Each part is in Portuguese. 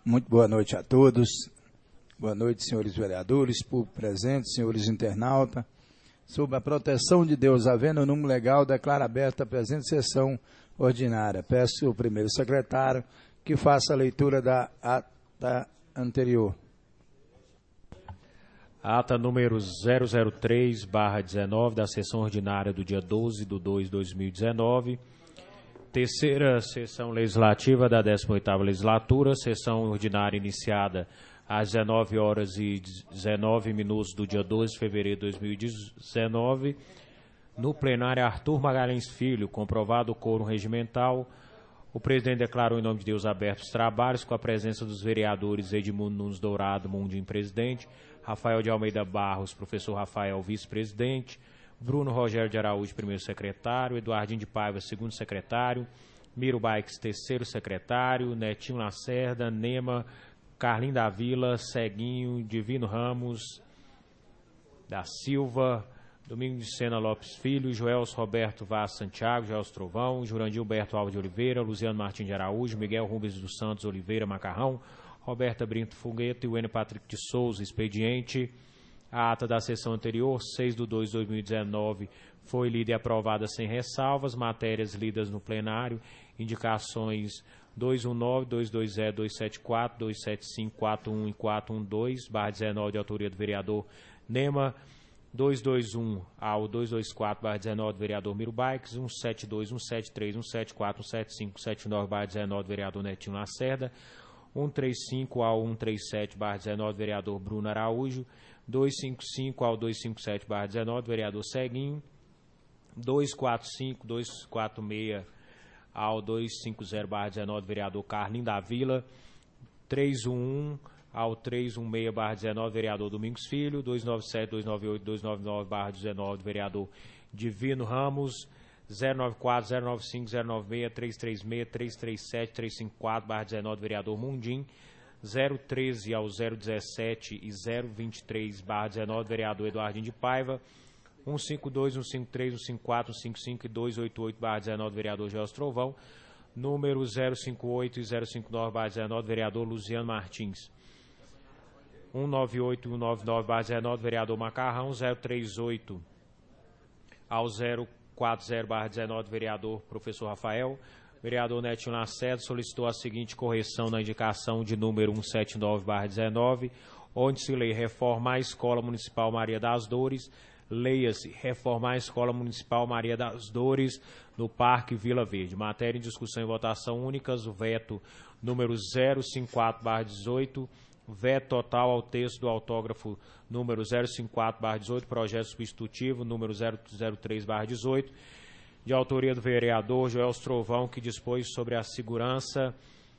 Muito boa noite a todos. Boa noite, senhores vereadores, público presente, senhores internautas. Sob a proteção de Deus, havendo o número legal, declaro aberta a presente sessão ordinária. Peço ao primeiro secretário que faça a leitura da ata anterior. Ata número 003/19 da sessão ordinária do dia 12/2/2019. Terceira sessão legislativa da 18ª legislatura, sessão ordinária iniciada às 19h19 do dia 12 de fevereiro de 2019. No plenário, Arthur Magalhães Filho, comprovado o quórum regimental, o presidente declarou em nome de Deus abertos os trabalhos com a presença dos vereadores Edmundo Nunes Dourado, Mundim, presidente, Rafael de Almeida Barros, professor Rafael, vice-presidente, Bruno Rogério de Araújo, primeiro secretário, Eduardinho de Paiva, segundo secretário, Miro Baix, terceiro secretário, Netinho Lacerda, Nema, Carlinho da Vila, Ceguinho, Divino Ramos da Silva, Domingos de Sena Lopes Filho, Joelso Roberto Vaz Santiago, Joelso Trovão, Jurandir Humberto Alves de Oliveira, Luciano Martins de Araújo, Miguel Rubens dos Santos Oliveira Macarrão, Roberta Brinto Fogueto e Wênio Patrick de Souza, expediente. A ata da sessão anterior, 6/2/2019, foi lida e aprovada sem ressalvas. Matérias lidas no plenário, indicações 219, 220, 274, 275, 41 e 412/19, de autoria do vereador Nema, 221 ao 224/19, do vereador Miro Baix, 172, 173, 174, 175, 179/19, do vereador Netinho Lacerda, 135 ao 137/19, do vereador Bruno Araújo, 255 ao 257/19, do vereador Ceguinho, 245, 246 ao 250/19, do vereador Carlinho da Vila, 311 ao 316/19, do vereador Domingos Filho, 297, 298, 299/19, do vereador Divino Ramos, 094, 095, 096, 336, 337, 354/19, do vereador Mundim, 013 ao 017 e 023/19, do vereador Eduardinho de Paiva, 152, 153, 154, 155 e 288/19, do vereador Joelso Trovão, número 058 e 059/19, do vereador Luciano Martins, 198 e 199/19, do vereador Macarrão, 038 ao 040/19, do vereador professor Rafael. O vereador Netinho Lacerda solicitou a seguinte correção na indicação de número 179/19, onde se lê reformar a Escola Municipal Maria das Dores, leia-se reformar a Escola Municipal Maria das Dores no Parque Vila Verde. Matéria em discussão e votação únicas, o veto número 054/18, veto total ao texto do autógrafo número 054/18, projeto substitutivo número 003/18, de autoria do vereador Joelso Trovão, que dispôs sobre a segurança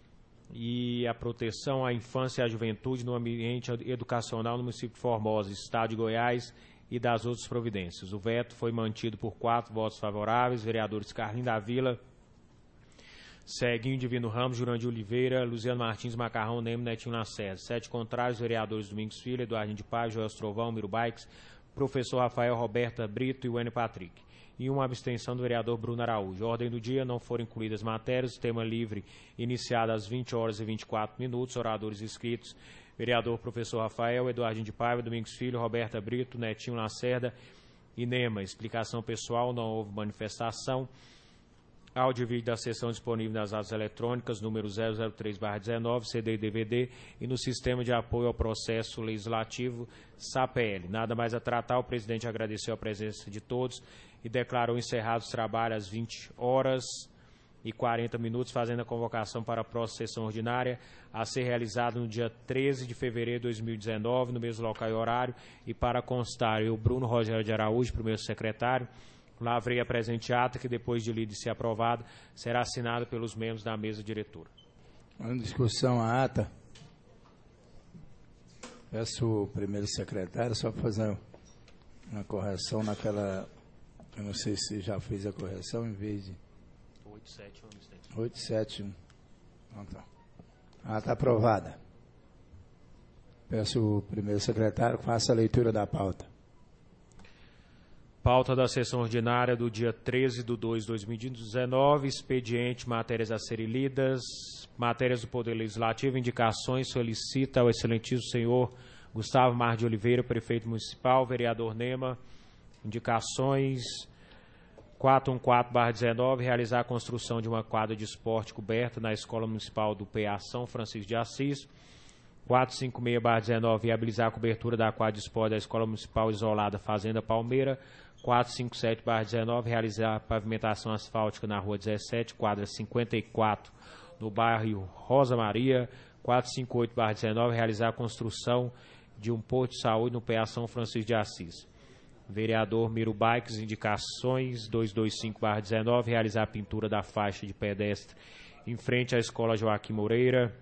e a proteção à infância e à juventude no ambiente educacional no município de Formosa, estado de Goiás, e das outras providências. O veto foi mantido por 4 votos favoráveis, vereadores Carlinho da Vila, Ceguinho, Divino Ramos, Jurandir Oliveira, Luciano Martins, Macarrão, Nemo, Netinho Lacerda. 7 contrários, vereadores Domingos Filho, Eduardinho de Paiva, Joelso Trovão, Miro Baix, professor Rafael, Roberta Brito e Wênio Patrick. E uma abstenção do vereador Bruno Araújo. Ordem do dia, não foram incluídas matérias. Tema livre, iniciado às 20h24. Oradores inscritos, vereador professor Rafael, Eduardinho de Paiva, Domingos Filho, Roberta Brito, Netinho Lacerda e Nema. Explicação pessoal, não houve manifestação. Áudio e vídeo da sessão disponível nas atas eletrônicas, número 003/19, CD e DVD, e no Sistema de Apoio ao Processo Legislativo, SAPL. Nada mais a tratar, o presidente agradeceu a presença de todos e declarou encerrados os trabalhos às 20h40, fazendo a convocação para a próxima sessão ordinária, a ser realizada no dia 13 de fevereiro de 2019, no mesmo local e horário, e para constar, eu, Bruno Rogério de Araújo, primeiro secretário, lavrei a presente ata, que depois de lida e ser aprovada, será assinada pelos membros da mesa diretora. Em discussão a ata, peço o primeiro secretário só para fazer uma correção naquela, eu não sei se já fez a correção, em vez de 871. Então tá. A ata aprovada. Peço o primeiro secretário que faça a leitura da pauta. Pauta da sessão ordinária do dia 13/2/2019, expediente, matérias a serem lidas, matérias do Poder Legislativo, indicações, solicita ao excelentíssimo senhor Gustavo Mar de Oliveira, prefeito municipal, vereador Nema, indicações 414/19, realizar a construção de uma quadra de esporte coberta na Escola Municipal do PA São Francisco de Assis. 456/19, viabilizar a cobertura da quadra de esporte da Escola Municipal Isolada Fazenda Palmeira. 457/19, realizar a pavimentação asfáltica na Rua 17, quadra 54, no bairro Rosa Maria. 458/19, realizar a construção de um posto de saúde no PA São Francisco de Assis. Vereador Miro Bikes, indicações 225/19, realizar a pintura da faixa de pedestre em frente à Escola Joaquim Moreira.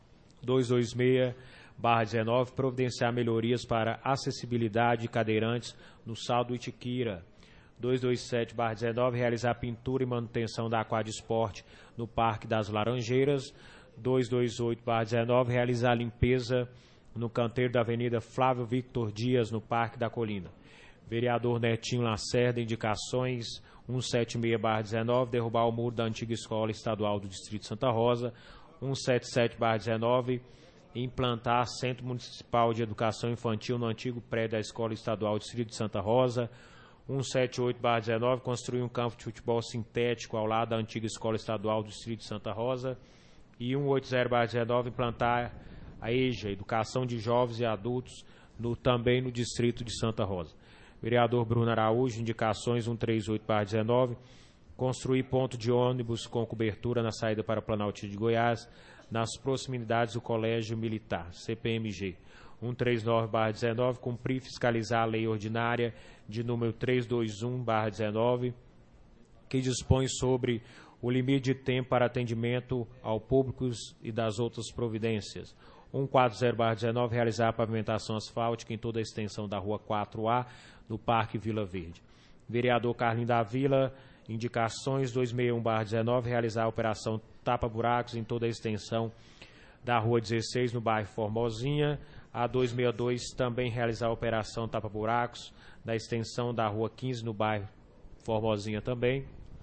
226/19, providenciar melhorias para acessibilidade de cadeirantes no Saldo Itiquira. 227/19, realizar pintura e manutenção da quadra de esporte no Parque das Laranjeiras. 228/19, realizar limpeza no canteiro da Avenida Flávio Victor Dias, no Parque da Colina. Vereador Netinho Lacerda, indicações 176/19, derrubar o muro da antiga Escola Estadual do Distrito Santa Rosa. 177/19, implantar Centro Municipal de Educação Infantil no antigo prédio da Escola Estadual do Distrito de Santa Rosa. 178/19, construir um campo de futebol sintético ao lado da antiga Escola Estadual do Distrito de Santa Rosa. E 180/19, implantar a EJA, Educação de Jovens e Adultos, também no Distrito de Santa Rosa. Vereador Bruno Araújo, indicações 138/19, construir ponto de ônibus com cobertura na saída para Planalto de Goiás, nas proximidades do Colégio Militar, CPMG. 139/19, cumprir e fiscalizar a lei ordinária de número 321/19, que dispõe sobre o limite de tempo para atendimento ao público e das outras providências. 140/19, realizar a pavimentação asfáltica em toda a extensão da Rua 4A, no Parque Vila Verde. Vereador Carlinho da Vila, indicações 261/19, realizar a operação tapa-buracos em toda a extensão da Rua 16, no bairro Formosinha. A 262, também realizar a operação tapa-buracos da extensão da Rua 15, no bairro Formosinha também.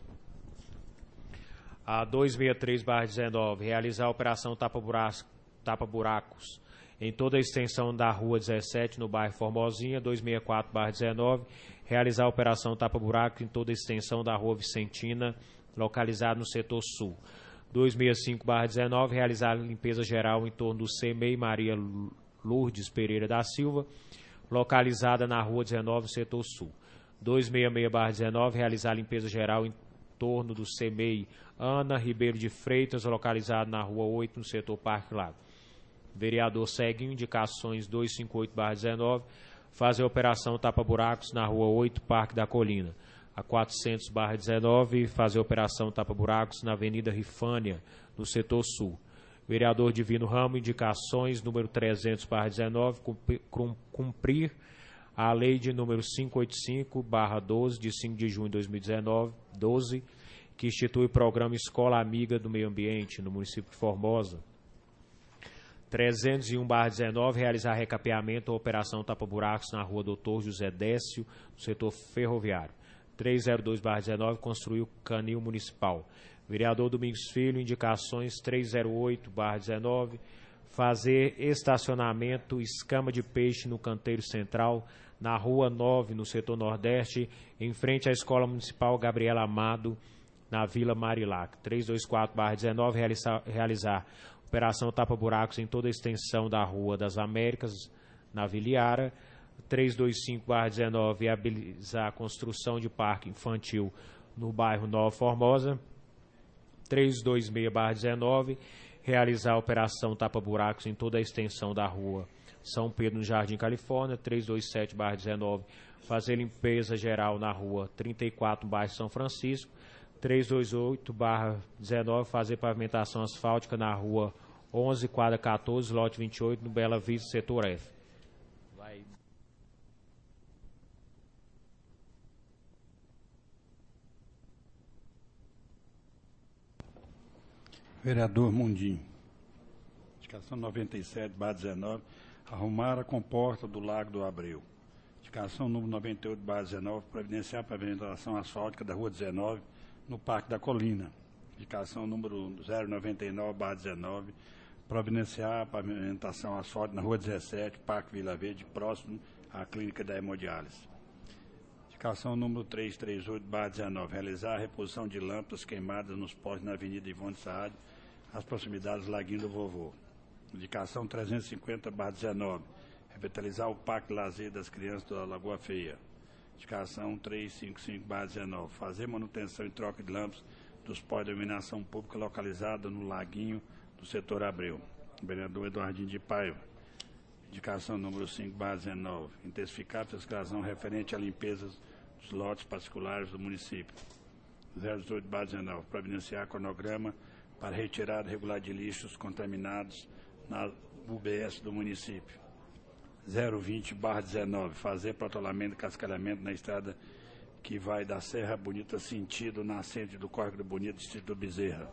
A 263/19, realizar a operação tapa-buracos em toda a extensão da Rua 17, no bairro Formosinha. 264/19, realizar a operação tapa-buraco em toda a extensão da Rua Vicentina, localizada no setor sul. 265/19, realizar a limpeza geral em torno do CEMEI Maria Lourdes Pereira da Silva, localizada na Rua 19, no setor sul. 266/19, realizar a limpeza geral em torno do CEMEI Ana Ribeiro de Freitas, localizado na Rua 8, no setor Parque Lago. Vereador Ceguinho, indicações 258/19, fazer a operação tapa-buracos na Rua 8, Parque da Colina. A 400/19, fazer a operação tapa-buracos na Avenida Rifânia, no setor sul. Vereador Divino Ramo, indicações número 300/19, cumprir a lei de número 585/12, de 5 de junho de 2012, que institui o programa Escola Amiga do Meio Ambiente no município de Formosa. 301/19, realizar recapeamento ou operação tapa-buracos na Rua Doutor José Décio, no setor ferroviário. 302/19, construir o canil municipal. Vereador Domingos Filho, indicações 308/19, fazer estacionamento escama de peixe no canteiro central, na Rua 9, no setor nordeste, em frente à Escola Municipal Gabriela Amado, na Vila Marilac. 324/19, realizar operação tapa-buracos em toda a extensão da Rua das Américas, na Viliara. 325/19, viabilizar a construção de parque infantil no bairro Nova Formosa. 326/19, realizar a operação tapa-buracos em toda a extensão da Rua São Pedro, no Jardim Califórnia. 327/19, fazer limpeza geral na Rua 34, no bairro São Francisco. 328/19, fazer pavimentação asfáltica na Rua 11, quadra 14, lote 28, no Bela Vista, setor F. Vereador Mundim. Indicação 97/19, arrumar a comporta do Lago do Abreu. Indicação número 98/19, providenciar a pavimentação asfáltica da Rua 19, no Parque da Colina. Indicação número 099/19, providenciar a pavimentação asfáltica na Rua 17, Parque Vila Verde, próximo à Clínica da Hemodiálise. Indicação número 338/19, realizar a reposição de lâmpadas queimadas nos postes na Avenida Ivone Saad, às proximidades do Laguinho do Vovô. Indicação 350/19, revitalizar o Parque de Lazer das Crianças da Lagoa Feia. Indicação 355/19, fazer manutenção e troca de lâmpadas dos postos de iluminação pública localizados no Laguinho do setor Abreu. Vereador Eduardinho de Paiva. Indicação número 5/19, intensificar a fiscalização referente à limpeza dos lotes particulares do município. 018/19, providenciar cronograma para retirada regular de lixos contaminados na UBS do município. 020/19, fazer protolamento e cascalhamento na estrada que vai da Serra Bonita sentido nascente do Córrego do Bonito, distrito do Bezerra.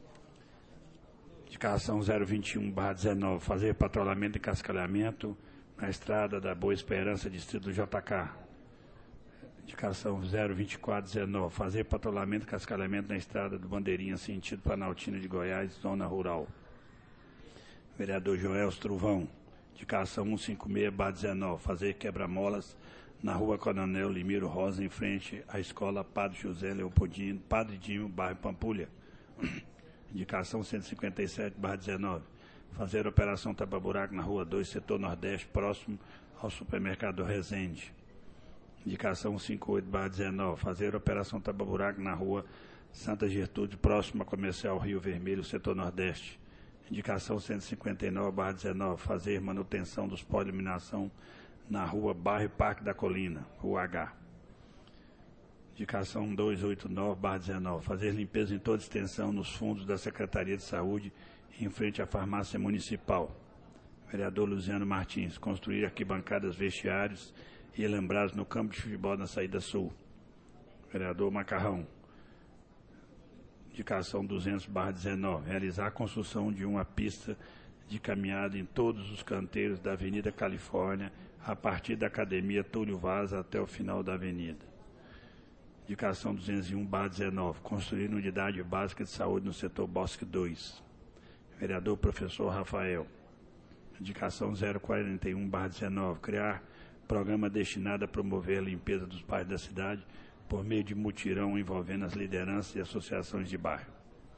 Indicação 021/19, fazer patrulhamento e cascalhamento na estrada da Boa Esperança, distrito do JK. Indicação 024/19, fazer patrulhamento e cascalhamento na estrada do Bandeirinha, sentido Planaltina de Goiás, zona rural. Vereador Joel Truvão. Indicação 156/19, fazer quebra-molas na Rua Coronel Limiro Rosa, em frente à Escola Padre José Leopoldino, Padre Dinho, bairro Pampulha. Indicação 157/19, fazer operação tapa-buraco na Rua 2, setor Nordeste, próximo ao supermercado Resende. Indicação 58/19, fazer operação tapa-buraco na Rua Santa Gertrude, próximo ao comercial Rio Vermelho, setor Nordeste. Indicação 159/19, fazer manutenção dos postos de iluminação na Rua Bairro Parque da Colina, Rua H. Indicação 289/19, fazer limpeza em toda extensão nos fundos da Secretaria de Saúde, em frente à farmácia municipal. Vereador Luciano Martins, construir arquibancadas vestiários e alambrados no campo de futebol na saída sul. Vereador Macarrão. Indicação 200/19, realizar a construção de uma pista de caminhada em todos os canteiros da Avenida Califórnia, a partir da Academia Túlio Vaz até o final da avenida. Indicação 201/19, construir unidade básica de saúde no setor Bosque 2. Vereador Professor Rafael. Indicação 041/19, criar programa destinado a promover a limpeza dos bairros da cidade por meio de mutirão envolvendo as lideranças e associações de bairro.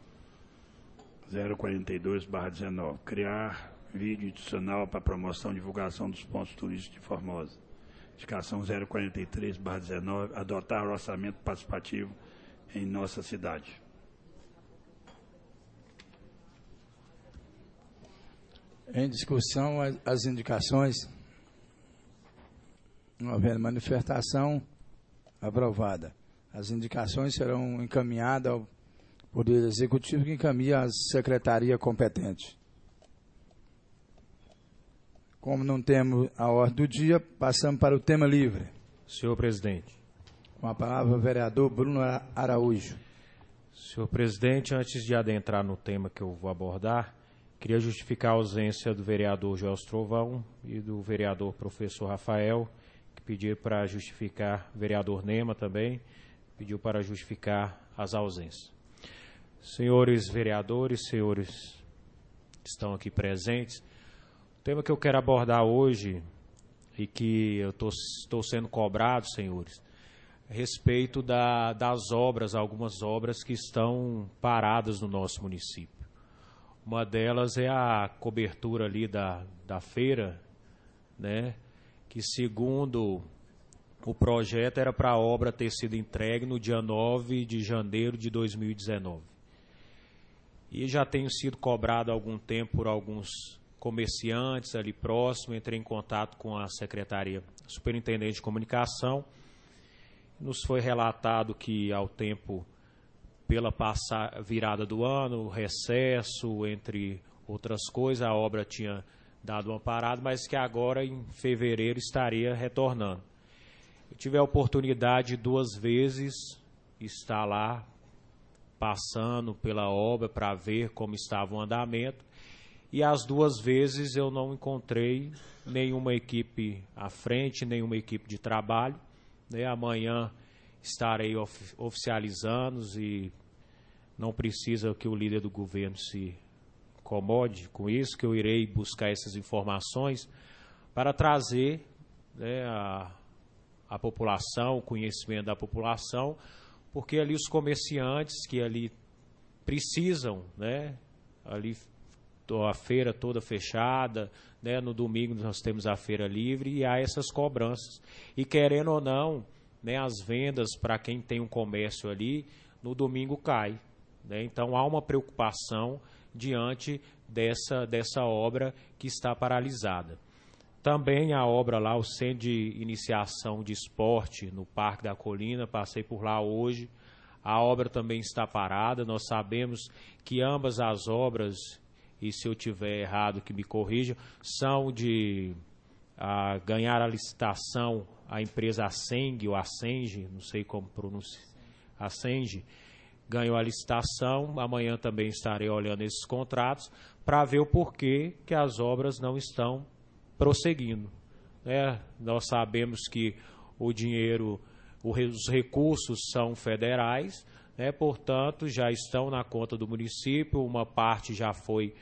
042/19, criar vídeo institucional para promoção e divulgação dos pontos turísticos de Formosa. Indicação 043/19, adotar orçamento participativo em nossa cidade. Em discussão, as indicações. Não havendo manifestação, aprovada. As indicações serão encaminhadas ao Poder Executivo, que encaminha à Secretaria competente. Como não temos a ordem do dia, passamos para o tema livre. Senhor presidente. Com a palavra, o vereador Bruno Araújo. Senhor presidente, antes de adentrar no tema que eu vou abordar, queria justificar a ausência do vereador Joel Trovão e do vereador professor Rafael, que pediu para justificar, vereador Nema também, pediu para justificar as ausências. Senhores vereadores, senhores que estão aqui presentes, o tema que eu quero abordar hoje, e que eu estou sendo cobrado, senhores, a respeito das obras, algumas obras que estão paradas no nosso município. Uma delas é a cobertura ali da feira, né, que segundo o projeto era para a obra ter sido entregue no dia 9 de janeiro de 2019. E já tenho sido cobrado há algum tempo por alguns comerciantes ali próximo, entrei em contato com a Secretaria Superintendente de Comunicação. Nos foi relatado que ao tempo, pela virada do ano, recesso, entre outras coisas, a obra tinha dado uma parada, mas que agora em fevereiro estaria retornando. Eu tive a oportunidade 2 vezes de estar lá passando pela obra para ver como estava o andamento, e as 2 vezes eu não encontrei nenhuma equipe à frente, nenhuma equipe de trabalho. Né? Amanhã estarei oficializando e não precisa que o líder do governo se incomode com isso, que eu irei buscar essas informações para trazer, né, a população, o conhecimento da população, porque ali os comerciantes que ali precisam, né, ali a feira toda fechada, né, no domingo nós temos a feira livre e há essas cobranças. E querendo ou não, né, as vendas para quem tem um comércio ali, no domingo cai. Né, então há uma preocupação diante dessa obra que está paralisada. Também a obra lá, o Centro de Iniciação de Esporte no Parque da Colina, passei por lá hoje. A obra também está parada. Nós sabemos que ambas as obras, e se eu tiver errado que me corrijam, são de ganhar a licitação a empresa Aseng, ou Asenge, não sei como pronunciar, Asenge, ganhou a licitação. Amanhã também estarei olhando esses contratos para ver o porquê que as obras não estão prosseguindo. Nós sabemos que o dinheiro, os recursos são federais, né, portanto, já estão na conta do município, uma parte já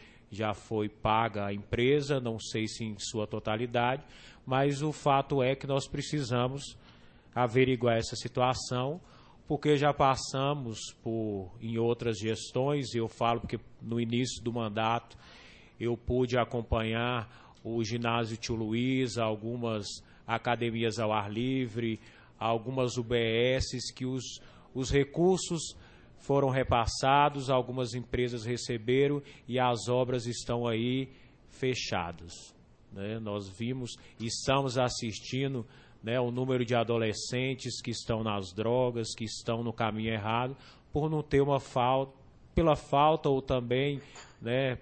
foi paga à empresa, não sei se em sua totalidade, mas o fato é que nós precisamos averiguar essa situação, porque já passamos em outras gestões, e eu falo porque no início do mandato eu pude acompanhar o ginásio Tio Luiz, algumas academias ao ar livre, algumas UBSs que os recursos foram repassados, algumas empresas receberam e as obras estão aí fechadas. Né? Nós vimos e estamos assistindo, né, o número de adolescentes que estão nas drogas, que estão no caminho errado, por não ter pela falta ou também, né,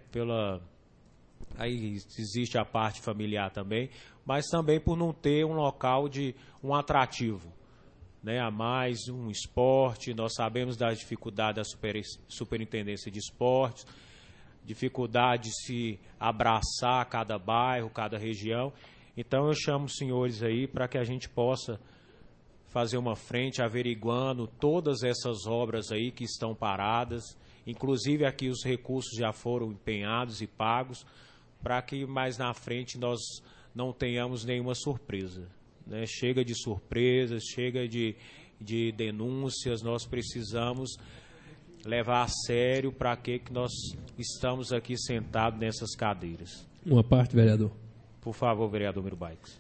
aí existe a parte familiar também, mas também por não ter um local um atrativo, né, a mais, um esporte. Nós sabemos das dificuldades da Superintendência de Esportes, dificuldade de se abraçar cada bairro, cada região. Então eu chamo os senhores aí para que a gente possa fazer uma frente averiguando todas essas obras aí que estão paradas, inclusive aqui os recursos já foram empenhados e pagos, para que mais na frente nós não tenhamos nenhuma surpresa. Né? Chega de surpresas, chega de denúncias, nós precisamos levar a sério para que nós estamos aqui sentados nessas cadeiras. Uma parte, vereador. Por favor, vereador Miro Baix.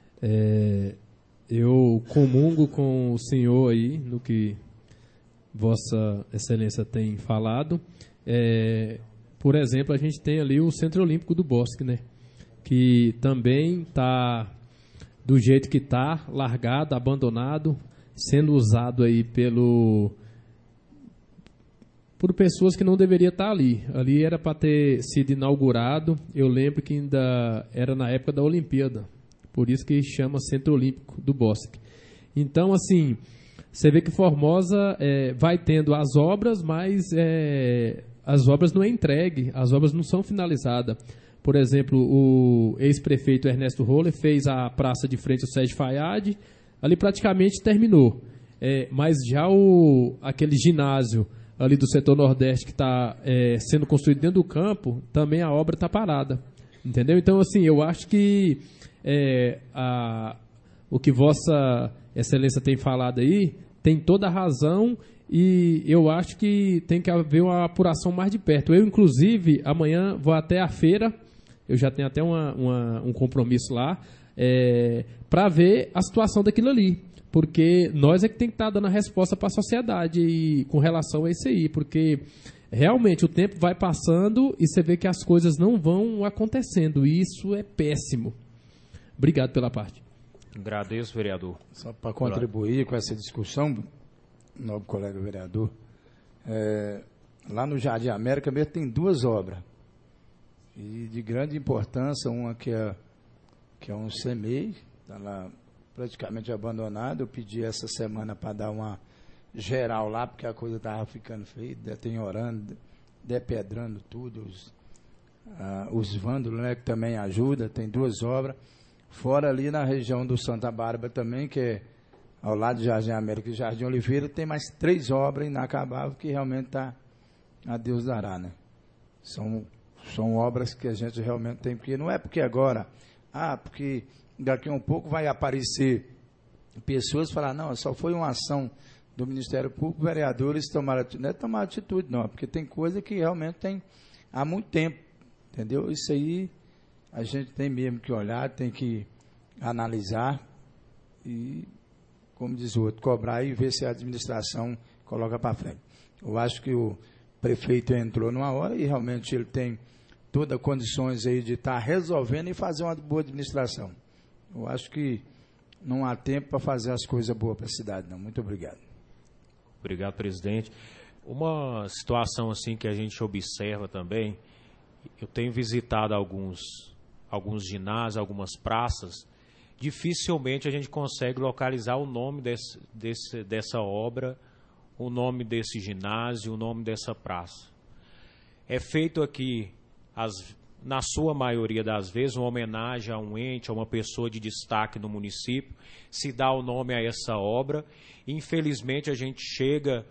Eu comungo com o senhor aí no que Vossa Excelência tem falado. Por exemplo, a gente tem ali o Centro Olímpico do Bosque, né? Que também está do jeito que está, largado, abandonado, sendo usado aí por pessoas que não deveriam estar ali. Ali era para ter sido inaugurado, eu lembro que ainda era na época da Olimpíada, por isso que chama Centro Olímpico do Bosque. Então, assim, você vê que Formosa vai tendo as obras, mas as obras não é entregue, as obras não são finalizadas. Por exemplo, o ex-prefeito Ernesto Roller fez a praça de frente ao Sérgio Fayad, ali praticamente terminou. Mas já aquele ginásio ali do setor nordeste que está sendo construído dentro do campo, também a obra está parada. Entendeu? Então, assim, eu acho que o que Vossa Excelência tem falado aí tem toda a razão, e eu acho que tem que haver uma apuração mais de perto. Eu, inclusive, amanhã vou até a feira, eu já tenho até um compromisso lá, para ver a situação daquilo ali. Porque nós é que tem que estar dando a resposta para a sociedade com relação a isso aí. Porque realmente o tempo vai passando e você vê que as coisas não vão acontecendo. E isso é péssimo. Obrigado pela parte. Agradeço, vereador. Só para contribuir com essa discussão, nobre colega vereador, lá no Jardim América mesmo tem 2 obras. E de grande importância, uma que é um CEMEI, está lá praticamente abandonado. Eu pedi essa semana para dar uma geral lá, porque a coisa estava ficando feia, deteriorando, depedrando tudo, os vândalos, né, que também ajuda, tem 2 obras. Fora ali na região do Santa Bárbara também, que é ao lado do Jardim América e Jardim Oliveira, tem mais 3 obras inacabáveis que realmente está a Deus dará, né? São obras que a gente realmente tem, porque não é porque agora, porque daqui a um pouco vai aparecer pessoas falar, não, só foi uma ação do Ministério Público, vereadores tomaram atitude. Não é tomar atitude, não, porque tem coisa que realmente tem há muito tempo, entendeu? Isso aí a gente tem mesmo que olhar, tem que analisar e, como diz o outro, cobrar e ver se a administração coloca para frente. Eu acho que o prefeito entrou numa hora e realmente ele tem todas as condições aí de estar resolvendo e fazer uma boa administração. Eu acho que não há tempo para fazer as coisas boas para a cidade, não. Muito obrigado. Obrigado, presidente. Uma situação assim que a gente observa também, eu tenho visitado alguns ginásios, algumas praças, dificilmente a gente consegue localizar o nome dessa obra, o nome desse ginásio, o nome dessa praça. É feito aqui, na sua maioria das vezes, uma homenagem a um ente, a uma pessoa de destaque no município, se dá o nome a essa obra. Infelizmente, a gente chega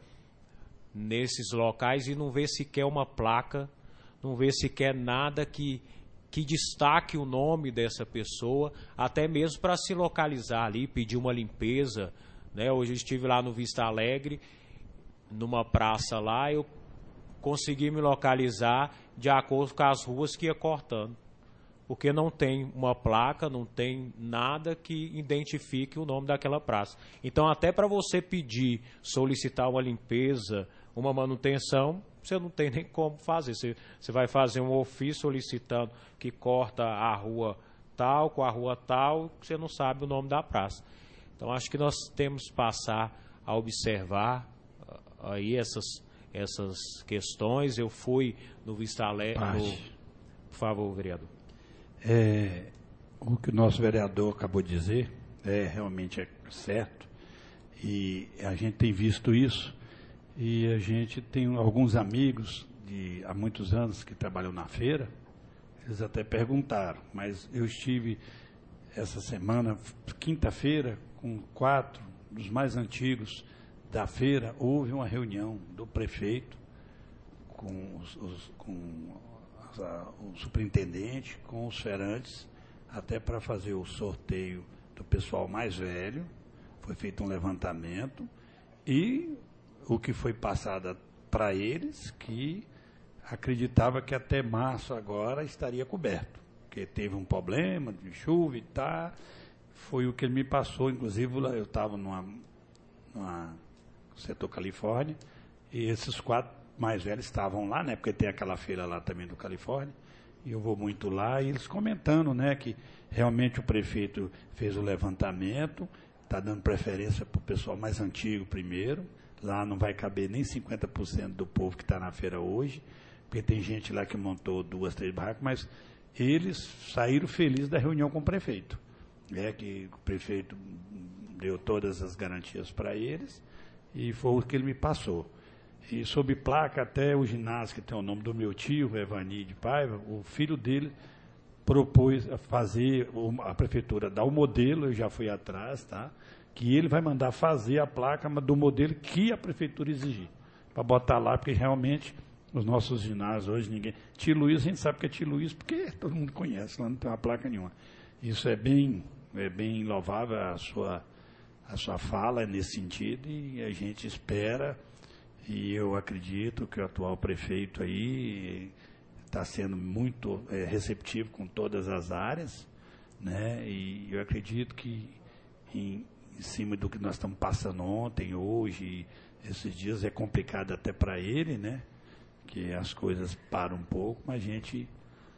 nesses locais e não vê sequer uma placa, não vê sequer nada que destaque o nome dessa pessoa, até mesmo para se localizar ali, pedir uma limpeza, né? Hoje eu estive lá no Vista Alegre, numa praça lá, eu consegui me localizar de acordo com as ruas que ia cortando, porque não tem uma placa, não tem nada que identifique o nome daquela praça. Então, até para você pedir, solicitar uma limpeza, uma manutenção, você não tem nem como fazer. Você vai fazer um ofício solicitando que corta a rua tal com a rua tal, você não sabe o nome da praça. Então, acho que nós temos que passar a observar aí essas questões. Eu fui no Vista Alegre. Por favor, vereador. O que o nosso vereador acabou de dizer realmente é certo, e a gente tem visto isso, e a gente tem alguns amigos há muitos anos que trabalham na feira. Eles até perguntaram, mas eu estive essa semana, quinta-feira, com 4 dos mais antigos da feira. Houve uma reunião do prefeito com o superintendente, com os feirantes, até para fazer o sorteio do pessoal mais velho. Foi feito um levantamento e o que foi passado para eles, que acreditava que até março agora estaria coberto, porque teve um problema de chuva e tal. Foi o que ele me passou. Inclusive eu estava no setor Califórnia, e esses 4 mais velhos estavam lá, né, porque tem aquela feira lá também do Califórnia, e eu vou muito lá, e eles comentando, né, que realmente o prefeito fez o levantamento, está dando preferência para o pessoal mais antigo primeiro. Lá não vai caber nem 50% do povo que está na feira hoje, porque tem gente lá que montou 2, 3 barracas, mas eles saíram felizes da reunião com o prefeito, que o prefeito deu todas as garantias para eles, e foi o que ele me passou. E sob placa, até o ginásio, que tem o nome do meu tio, Evani de Paiva, o filho dele propôs a fazer, a prefeitura dar o modelo, eu já fui atrás, tá? Que ele vai mandar fazer a placa do modelo que a prefeitura exigir, para botar lá, porque realmente os nossos ginásios hoje, ninguém... Tio Luiz, a gente sabe que é Tio Luiz, porque todo mundo conhece, lá não tem uma placa nenhuma. Isso é bem louvável a sua fala nesse sentido, e a gente espera, e eu acredito que o atual prefeito aí está sendo muito receptivo com todas as áreas, né? E eu acredito que em cima do que nós estamos passando ontem, hoje, esses dias, é complicado até para ele, né? Que as coisas param um pouco, mas a gente,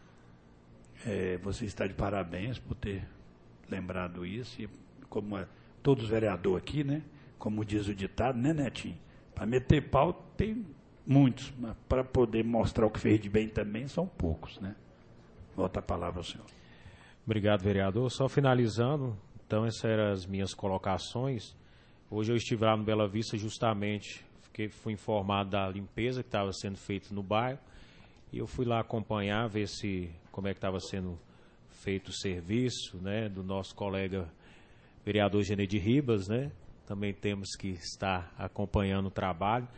você está de parabéns por ter lembrado isso, e como todos os vereadores aqui, né? Como diz o ditado, né, Netinho? Para meter pau tem muitos, mas para poder mostrar o que fez de bem também são poucos, né? Volta a palavra ao senhor. Obrigado, vereador. Só finalizando, então essas eram as minhas colocações. Hoje eu estive lá no Bela Vista justamente, fui informado da limpeza que estava sendo feita no bairro, e eu fui lá acompanhar, ver como é que estava sendo feito o serviço, né, do nosso colega vereador Genedi Ribas, né? Também temos que estar acompanhando o trabalho,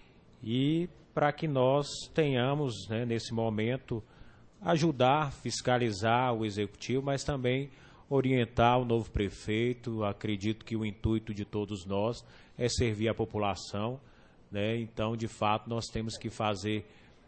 e para que nós tenhamos, né, nesse momento, ajudar, fiscalizar o executivo, mas também orientar o novo prefeito. Acredito que o intuito de todos nós é servir a população, né? Então, de fato, nós temos que fazer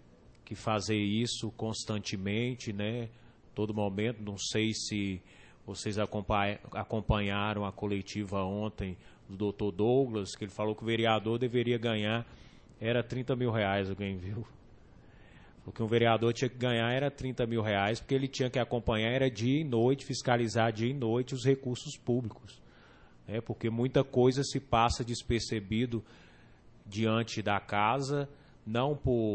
isso constantemente, né? Todo momento. Não sei se vocês acompanharam a coletiva ontem do doutor Douglas, que ele falou que o vereador deveria ganhar, era 30 mil reais, alguém viu? O que um vereador tinha que ganhar era 30 mil reais, porque ele tinha que acompanhar, era dia e noite, fiscalizar dia e noite os recursos públicos. Porque muita coisa se passa despercebido diante da casa, não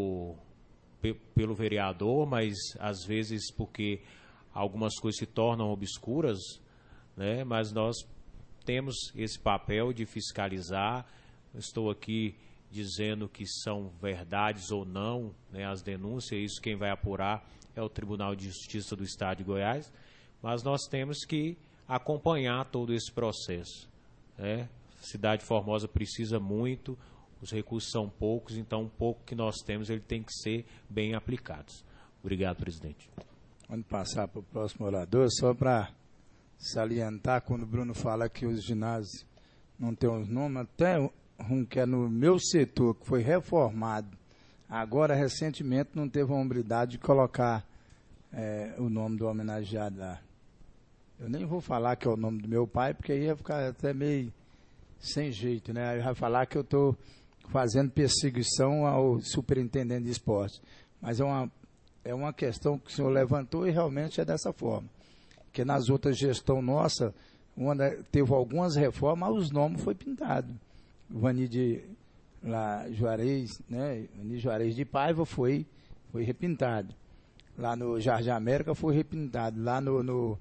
pelo vereador, mas às vezes porque algumas coisas se tornam obscuras, né? Mas nós temos esse papel de fiscalizar. Estou aqui dizendo que são verdades ou não, né, as denúncias. Isso quem vai apurar é o Tribunal de Justiça do Estado de Goiás, mas nós temos que acompanhar todo esse processo, né? A cidade de Formosa precisa muito, os recursos são poucos, então o pouco que nós temos ele tem que ser bem aplicados. Obrigado, presidente. Vamos passar para o próximo orador, só para salientar, quando o Bruno fala que os ginásios não têm os nomes, até um que é no meu setor, que foi reformado, agora recentemente não teve a hombridade de colocar o nome do homenageado lá. Eu nem vou falar que é o nome do meu pai, porque aí ia ficar até meio sem jeito, né? Aí vai falar que eu estou fazendo perseguição ao superintendente de esporte. Mas é uma questão que o senhor levantou e realmente é dessa forma. Porque nas outras gestões nossas, teve algumas reformas, os nomes foi pintado. O Vani de Juarez, né? Vani Juarez de Paiva foi repintado. Lá no Jardim América foi repintado. Lá no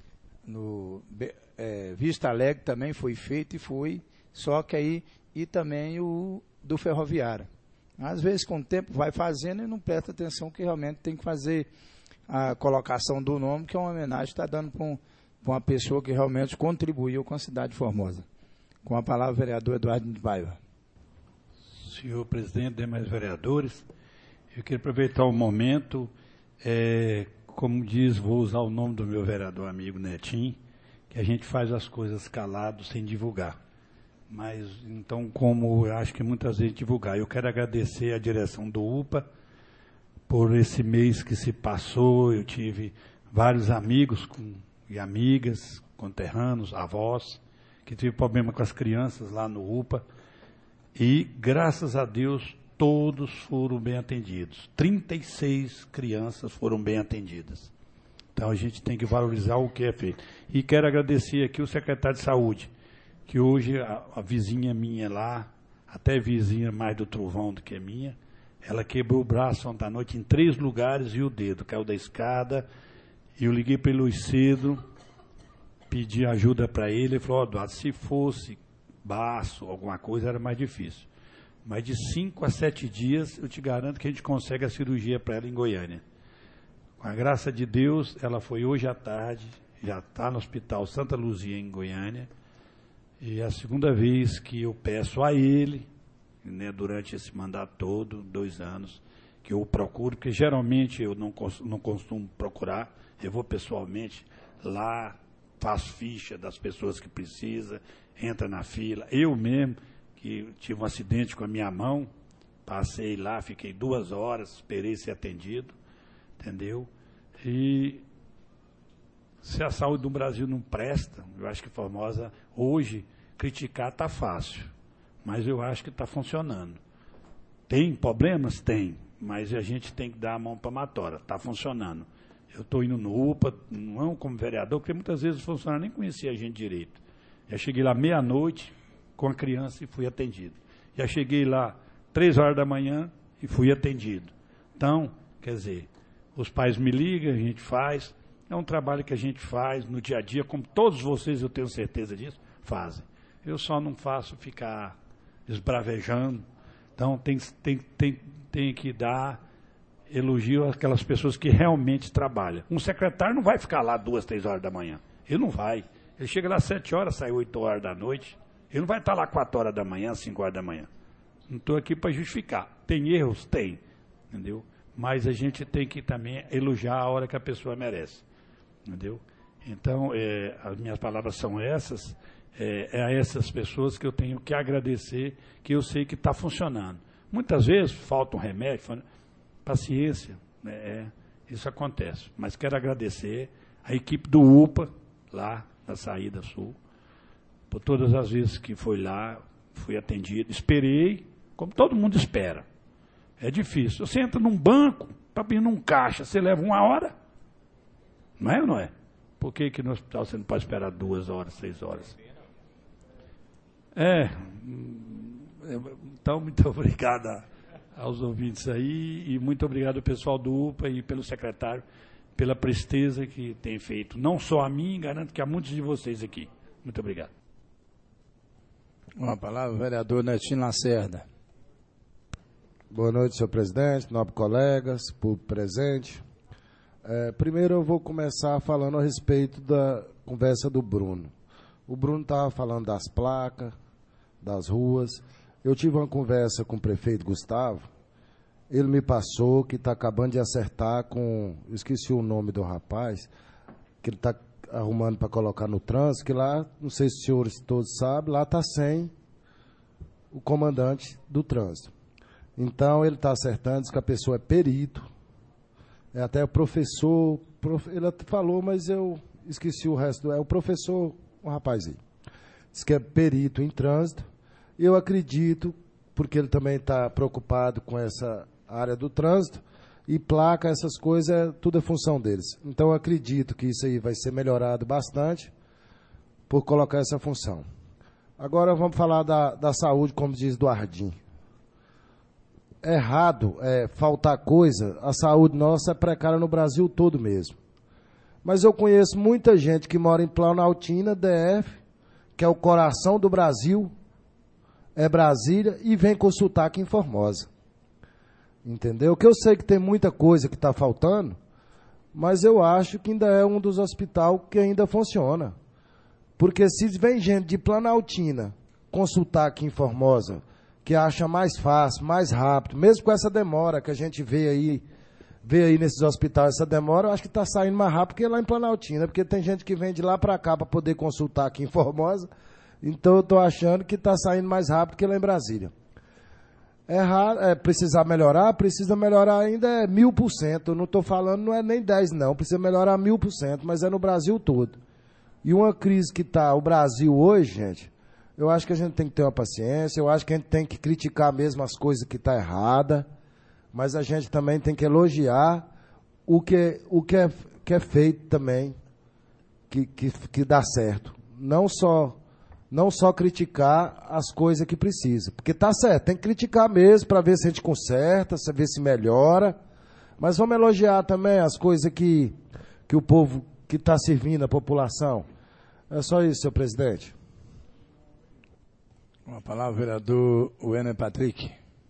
Vista Alegre também foi feito só que aí, e também o do Ferroviário. Às vezes com o tempo vai fazendo e não presta atenção que realmente tem que fazer a colocação do nome, que é uma homenagem que está dando para uma pessoa que realmente contribuiu com a cidade de Formosa. Com a palavra, o vereador Eduardo de Paiva. Senhor presidente, demais vereadores, eu queria aproveitar o momento, como diz, vou usar o nome do meu vereador amigo Netinho, que a gente faz as coisas calado, sem divulgar. Mas, então, como eu acho que muitas vezes divulgar, eu quero agradecer a direção do UPA por esse mês que se passou. Eu tive vários amigos e amigas, conterrâneos, avós, que tive problema com as crianças lá no UPA, e graças a Deus todos foram bem atendidos. 36 crianças foram bem atendidas. Então a gente tem que valorizar o que é feito. E quero agradecer aqui o secretário de Saúde, que hoje a vizinha minha lá, até vizinha mais do trovão do que minha, ela quebrou o braço ontem à noite em 3 lugares e o dedo caiu da escada, e eu liguei para ele cedo, pedi ajuda para ele falou, Eduardo, se fosse baço, alguma coisa, era mais difícil. Mas de 5 a 7 dias, eu te garanto que a gente consegue a cirurgia para ela em Goiânia. Com a graça de Deus, ela foi hoje à tarde, já está no Hospital Santa Luzia, em Goiânia, e é a segunda vez que eu peço a ele, né, durante esse mandato todo, 2 anos, que eu procuro, porque geralmente eu não costumo procurar, eu vou pessoalmente lá, faço ficha das pessoas que precisam, entra na fila. Eu mesmo, que tive um acidente com a minha mão, passei lá, fiquei 2 horas, esperei ser atendido, entendeu? E se a saúde do Brasil não presta, eu acho que Formosa, hoje, criticar está fácil, mas eu acho que está funcionando. Tem problemas? Tem, mas a gente tem que dar a mão para a matora, está funcionando. Eu estou indo no UPA, não como vereador, porque muitas vezes os funcionários nem conheciam a gente direito. Já cheguei lá meia-noite com a criança e fui atendido. Já cheguei lá 3 horas da manhã e fui atendido. Então, quer dizer, os pais me ligam, a gente faz. É um trabalho que a gente faz no dia a dia, como todos vocês, eu tenho certeza disso, fazem. Eu só não faço ficar esbravejando. Então, tem que dar elogio aquelas pessoas que realmente trabalham. Um secretário não vai ficar lá 2, 3 horas da manhã. Ele não vai. Ele chega lá às 7 horas, sai 8 horas da noite. Ele não vai estar lá 4 horas da manhã, 5 horas da manhã. Não estou aqui para justificar. Tem erros? Tem. Entendeu? Mas a gente tem que também elogiar a hora que a pessoa merece. Entendeu? Então, as minhas palavras são essas. É a essas pessoas que eu tenho que agradecer, que eu sei que está funcionando. Muitas vezes falta um remédio, paciência, isso acontece. Mas quero agradecer a equipe do UPA, lá na Saída Sul, por todas as vezes que foi lá, fui atendido, esperei, como todo mundo espera. É difícil. Você entra num banco, está pedindo um caixa, você leva 1 hora? Não é ou não é? Por que no hospital você não pode esperar 2 horas, 6 horas? Então, muito obrigado aos ouvintes aí e muito obrigado ao pessoal do UPA e pelo secretário, pela presteza que tem feito, não só a mim, garanto que a muitos de vocês aqui. Muito obrigado. Uma palavra, vereador Netinho Lacerda. Boa noite, senhor presidente, nobres colegas, público presente. Primeiro eu vou começar falando a respeito da conversa do Bruno. O Bruno estava falando das placas, das ruas. Eu tive uma conversa com o prefeito Gustavo, ele me passou que está acabando de acertar com, esqueci o nome do rapaz, que ele está arrumando para colocar no trânsito, que lá, não sei se os senhores todos sabem, lá está sem o comandante do trânsito. Então ele está acertando, diz que a pessoa é perito, até o professor, ele falou, mas eu esqueci o resto, é o professor, um rapazinho, diz que é perito em trânsito. Eu acredito, porque ele também está preocupado com essa área do trânsito, e placa, essas coisas, tudo é função deles. Então, eu acredito que isso aí vai ser melhorado bastante por colocar essa função. Agora, vamos falar da saúde, como diz Duardim. Errado faltar coisa, a saúde nossa é precária no Brasil todo mesmo. Mas eu conheço muita gente que mora em Planaltina, DF, que é o coração do Brasil, é Brasília, e vem consultar aqui em Formosa. Entendeu? Que eu sei que tem muita coisa que está faltando, mas eu acho que ainda é um dos hospitais que ainda funciona. Porque se vem gente de Planaltina consultar aqui em Formosa, que acha mais fácil, mais rápido, mesmo com essa demora que a gente vê aí nesses hospitais, essa demora, eu acho que está saindo mais rápido que lá em Planaltina, porque tem gente que vem de lá para cá para poder consultar aqui em Formosa. Então, eu estou achando que está saindo mais rápido que lá em Brasília. Precisar melhorar, precisa melhorar ainda 1000%. Eu não estou falando, não é nem 10%, não. Precisa melhorar 1000%, mas é no Brasil todo. E uma crise que está o Brasil hoje, gente, eu acho que a gente tem que ter uma paciência, eu acho que a gente tem que criticar mesmo as coisas que estão erradas, mas a gente também tem que elogiar o que é feito também, que dá certo. Não só criticar as coisas que precisa, porque tá certo, tem que criticar mesmo para ver se a gente conserta, para ver se melhora, mas vamos elogiar também as coisas que o povo que está servindo a população. É só isso, senhor presidente. Uma palavra, vereador Werner Patrick.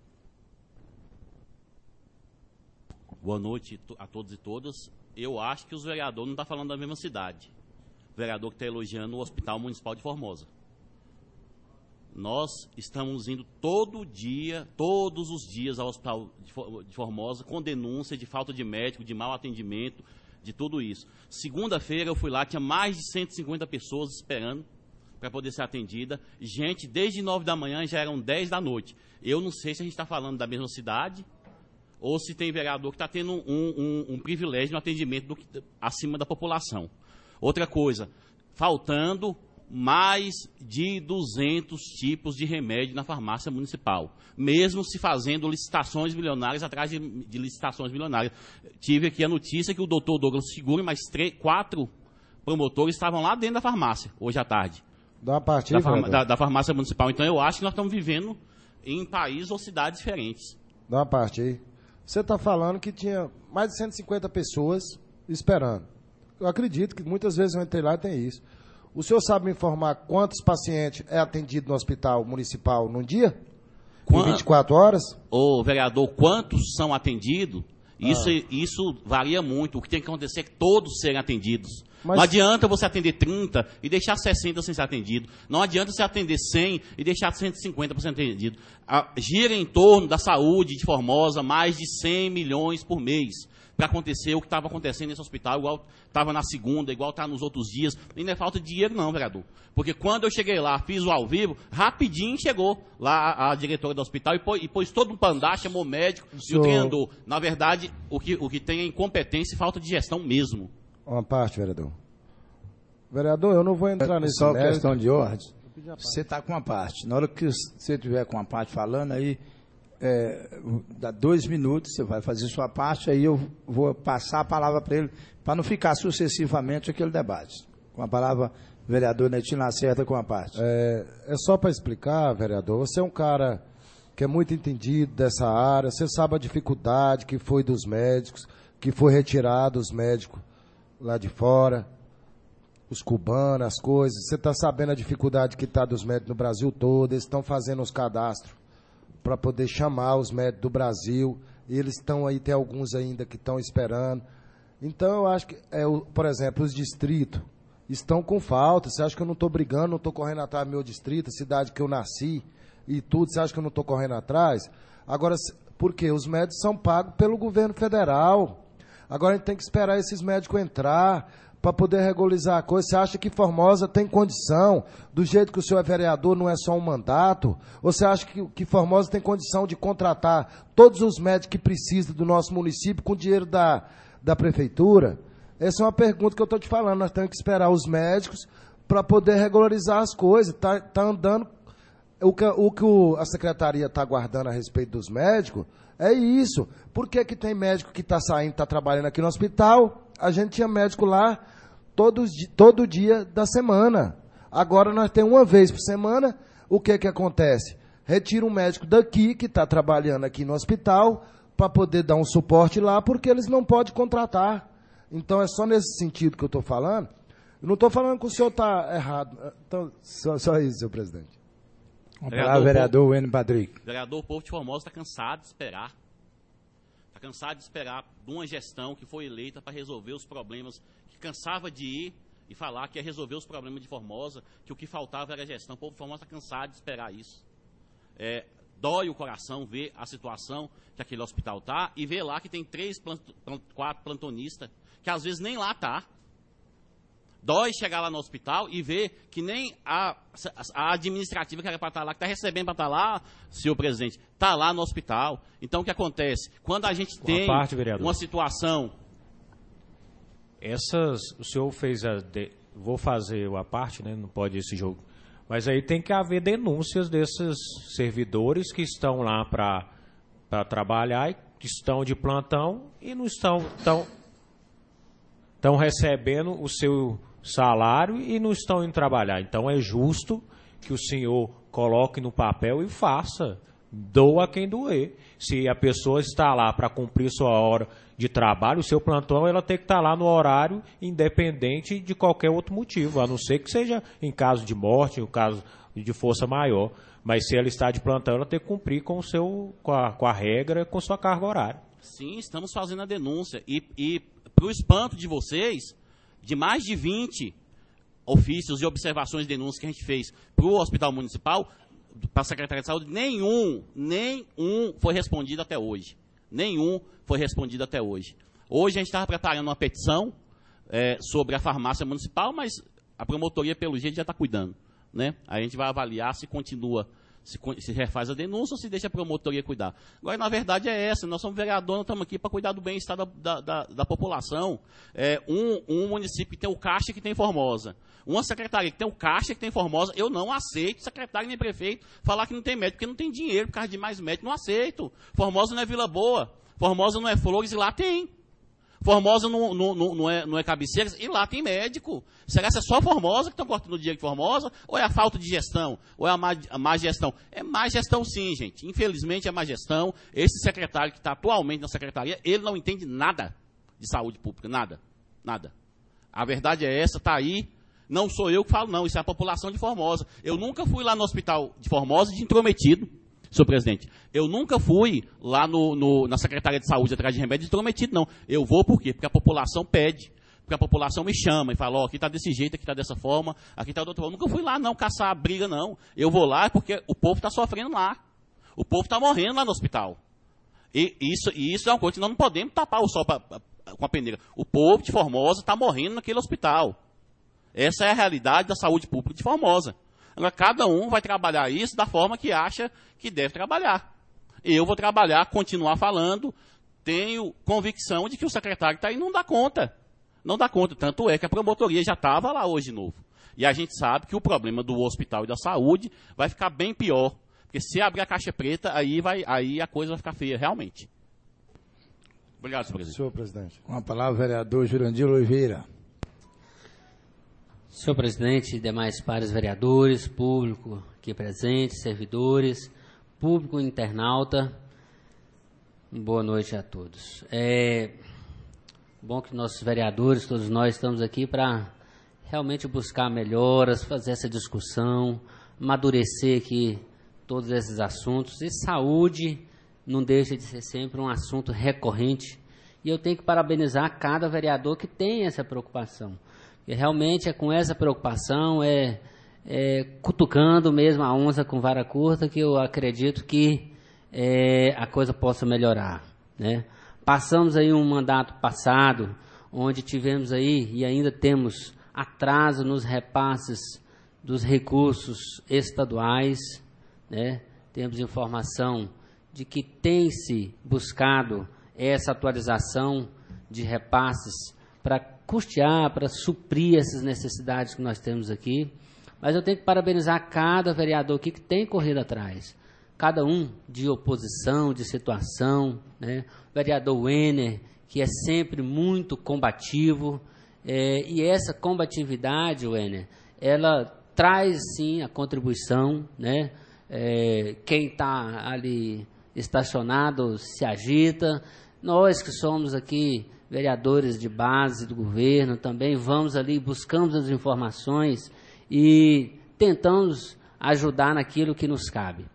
Boa noite a todos e todas. Eu acho que os vereadores não estão falando da mesma cidade. O vereador que está elogiando o Hospital Municipal de Formosa. Nós estamos indo todos os dias ao Hospital de Formosa com denúncia de falta de médico, de mau atendimento, de tudo isso. Segunda-feira eu fui lá, tinha mais de 150 pessoas esperando para poder ser atendida. Gente, desde 9 da manhã já eram 10 da noite. Eu não sei se a gente está falando da mesma cidade ou se tem vereador que está tendo um privilégio no atendimento acima da população. Outra coisa, faltando mais de 200 tipos de remédio na farmácia municipal, mesmo se fazendo licitações milionárias atrás de licitações milionárias. Tive aqui a notícia que o doutor Douglas Seguro e mais 4 promotores estavam lá dentro da farmácia, hoje à tarde. Da farmácia municipal. Então eu acho que nós estamos vivendo em países ou cidades diferentes. Dá uma parte aí. Você está falando que tinha mais de 150 pessoas esperando. Eu acredito que muitas vezes eu entrei lá e tem isso. O senhor sabe me informar quantos pacientes é atendido no hospital municipal num dia? Em 24 horas? Ô, vereador, quantos são atendidos? Isso varia muito. O que tem que acontecer é que todos serem atendidos. Mas... Não adianta você atender 30 e deixar 60 sem ser atendido. Não adianta você atender 100 e deixar 150 ser atendido. Gira em torno da saúde de Formosa mais de 100 milhões por mês para acontecer o que estava acontecendo nesse hospital, igual estava na segunda, igual está nos outros dias. E não é falta de dinheiro não, vereador. Porque quando eu cheguei lá, fiz o ao vivo, rapidinho chegou lá a diretora do hospital e pôs todo um pandá, chamou o médico e o treinador. Na verdade, o que tem é incompetência e falta de gestão mesmo. Uma parte, vereador. Vereador, eu não vou entrar nesse só mérito. Questão de ordem. Você está com uma parte. Na hora que você tiver com uma parte falando, aí dá 2 minutos, você vai fazer sua parte, aí eu vou passar a palavra para ele, para não ficar sucessivamente aquele debate. Com a palavra, vereador Netinho Lacerda com a parte. É só para explicar, vereador, você é um cara que é muito entendido dessa área, você sabe a dificuldade que foi dos médicos, que foi retirado os médicos lá de fora, os cubanos, as coisas. Você está sabendo a dificuldade que está dos médicos no Brasil todo. Eles estão fazendo os cadastros para poder chamar os médicos do Brasil. E eles estão aí, tem alguns ainda que estão esperando. Então, eu acho que, por exemplo, os distritos estão com falta. Você acha que eu não estou brigando, não estou correndo atrás do meu distrito, a cidade que eu nasci e tudo, você acha que eu não estou correndo atrás? Agora, por quê? Os médicos são pagos pelo governo federal. Agora a gente tem que esperar esses médicos entrar para poder regularizar a coisa. Você acha que Formosa tem condição, do jeito que o senhor é vereador, não é só um mandato? Ou você acha que Formosa tem condição de contratar todos os médicos que precisam do nosso município com dinheiro da prefeitura? Essa é uma pergunta que eu estou te falando. Nós temos que esperar os médicos para poder regularizar as coisas. Tá andando. O que a secretaria está aguardando a respeito dos médicos é isso. Por que tem médico que está saindo, está trabalhando aqui no hospital? A gente tinha médico lá todo dia da semana. Agora nós temos uma vez por semana. O que acontece? Retira um médico daqui, que está trabalhando aqui no hospital, para poder dar um suporte lá, porque eles não podem contratar. Então é só nesse sentido que eu estou falando. Eu não estou falando que o senhor está errado. Então, só isso, senhor presidente. Vereador Wênio Patrick. Vereador, o povo de Formosa está cansado de esperar. Está cansado de esperar de uma gestão que foi eleita para resolver os problemas, que cansava de ir e falar que ia resolver os problemas de Formosa, que o que faltava era a gestão. O povo de Formosa está cansado de esperar isso. Dói o coração ver a situação que aquele hospital está e ver lá que tem 4 plantonistas, que às vezes nem lá está. Dói chegar lá no hospital e ver que nem a administrativa que era para estar lá, que está recebendo para estar lá, senhor presidente, está lá no hospital. Então, o que acontece? Quando a gente tem uma situação... O senhor fez vou fazer a parte, né? Não pode esse jogo. Mas aí tem que haver denúncias desses servidores que estão lá para trabalhar, e que estão de plantão e não estão recebendo o seu salário e não estão indo trabalhar. Então é justo que o senhor coloque no papel e faça. Doa quem doer. Se a pessoa está lá para cumprir sua hora de trabalho, o seu plantão, ela tem que estar lá no horário, independente de qualquer outro motivo, a não ser que seja em caso de morte, em caso de força maior. Mas se ela está de plantão, ela tem que cumprir com a regra, com sua carga horária. Sim, estamos fazendo a denúncia. E para o espanto de vocês, de mais de 20 ofícios e observações de denúncias que a gente fez para o Hospital Municipal, para a Secretaria de Saúde, nenhum foi respondido até hoje. Nenhum foi respondido até hoje. Hoje a gente estava preparando uma petição sobre a farmácia municipal, mas a promotoria, pelo jeito, já está cuidando. Né? Aí a gente vai avaliar se continua, se refaz a denúncia ou se deixa a promotoria cuidar. Agora, na verdade, é essa. Nós somos vereadores, nós estamos aqui para cuidar do bem-estar da população. Um município que tem o Caixa que tem Formosa. Uma secretaria que tem o Caixa que tem Formosa. Eu não aceito secretário nem prefeito falar que não tem médico, porque não tem dinheiro por causa de mais médico. Não aceito. Formosa não é Vila Boa. Formosa não é Flores e lá tem. Formosa não é Cabeceiras e lá tem médico. Será que é só Formosa que estão cortando o dinheiro de Formosa? Ou é a falta de gestão? Ou é a má gestão? É má gestão sim, gente. Infelizmente é má gestão. Esse secretário que está atualmente na secretaria, ele não entende nada de saúde pública. Nada. Nada. A verdade é essa, está aí. Não sou eu que falo, não. Isso é a população de Formosa. Eu nunca fui lá no hospital de Formosa de intrometido. senhor presidente, eu nunca fui lá na Secretaria de Saúde atrás de remédio intrometido, não. Eu vou por quê? Porque a população pede. Porque a população me chama e fala, aqui está desse jeito, aqui está dessa forma, aqui está de outra forma. Eu nunca fui lá, não, caçar briga, não. Eu vou lá porque o povo está sofrendo lá. O povo está morrendo lá no hospital. E isso é uma coisa que nós não podemos tapar o sol com a peneira. O povo de Formosa está morrendo naquele hospital. Essa é a realidade da saúde pública de Formosa. Agora, cada um vai trabalhar isso da forma que acha que deve trabalhar. Eu vou trabalhar, continuar falando, tenho convicção de que o secretário está aí não dá conta. Não dá conta, tanto é que a promotoria já estava lá hoje de novo. E a gente sabe que o problema do hospital e da saúde vai ficar bem pior. Porque se abrir a caixa preta, aí a coisa vai ficar feia, realmente. Obrigado, senhor presidente. Senhor presidente. Com a palavra, vereador Jurandir Oliveira. Senhor presidente, demais pares vereadores, público aqui presente, servidores, público internauta, boa noite a todos. Bom que nossos vereadores, todos nós estamos aqui para realmente buscar melhoras, fazer essa discussão, amadurecer aqui todos esses assuntos. E saúde não deixa de ser sempre um assunto recorrente. E eu tenho que parabenizar cada vereador que tem essa preocupação. E realmente é com essa preocupação, cutucando mesmo a onça com vara curta, que eu acredito que a coisa possa melhorar, né? Passamos aí um mandato passado, onde tivemos aí, e ainda temos atraso nos repasses dos recursos estaduais, né? Temos informação de que tem-se buscado essa atualização de repasses para custear, para suprir essas necessidades que nós temos aqui. Mas eu tenho que parabenizar cada vereador aqui que tem corrido atrás. Cada um de oposição, de situação, né? O vereador Wenner, que é sempre muito combativo, e essa combatividade, Wenner, ela traz sim a contribuição, né? Quem está ali estacionado se agita. Nós que somos aqui vereadores de base do governo também vamos ali, buscamos as informações e tentamos ajudar naquilo que nos cabe.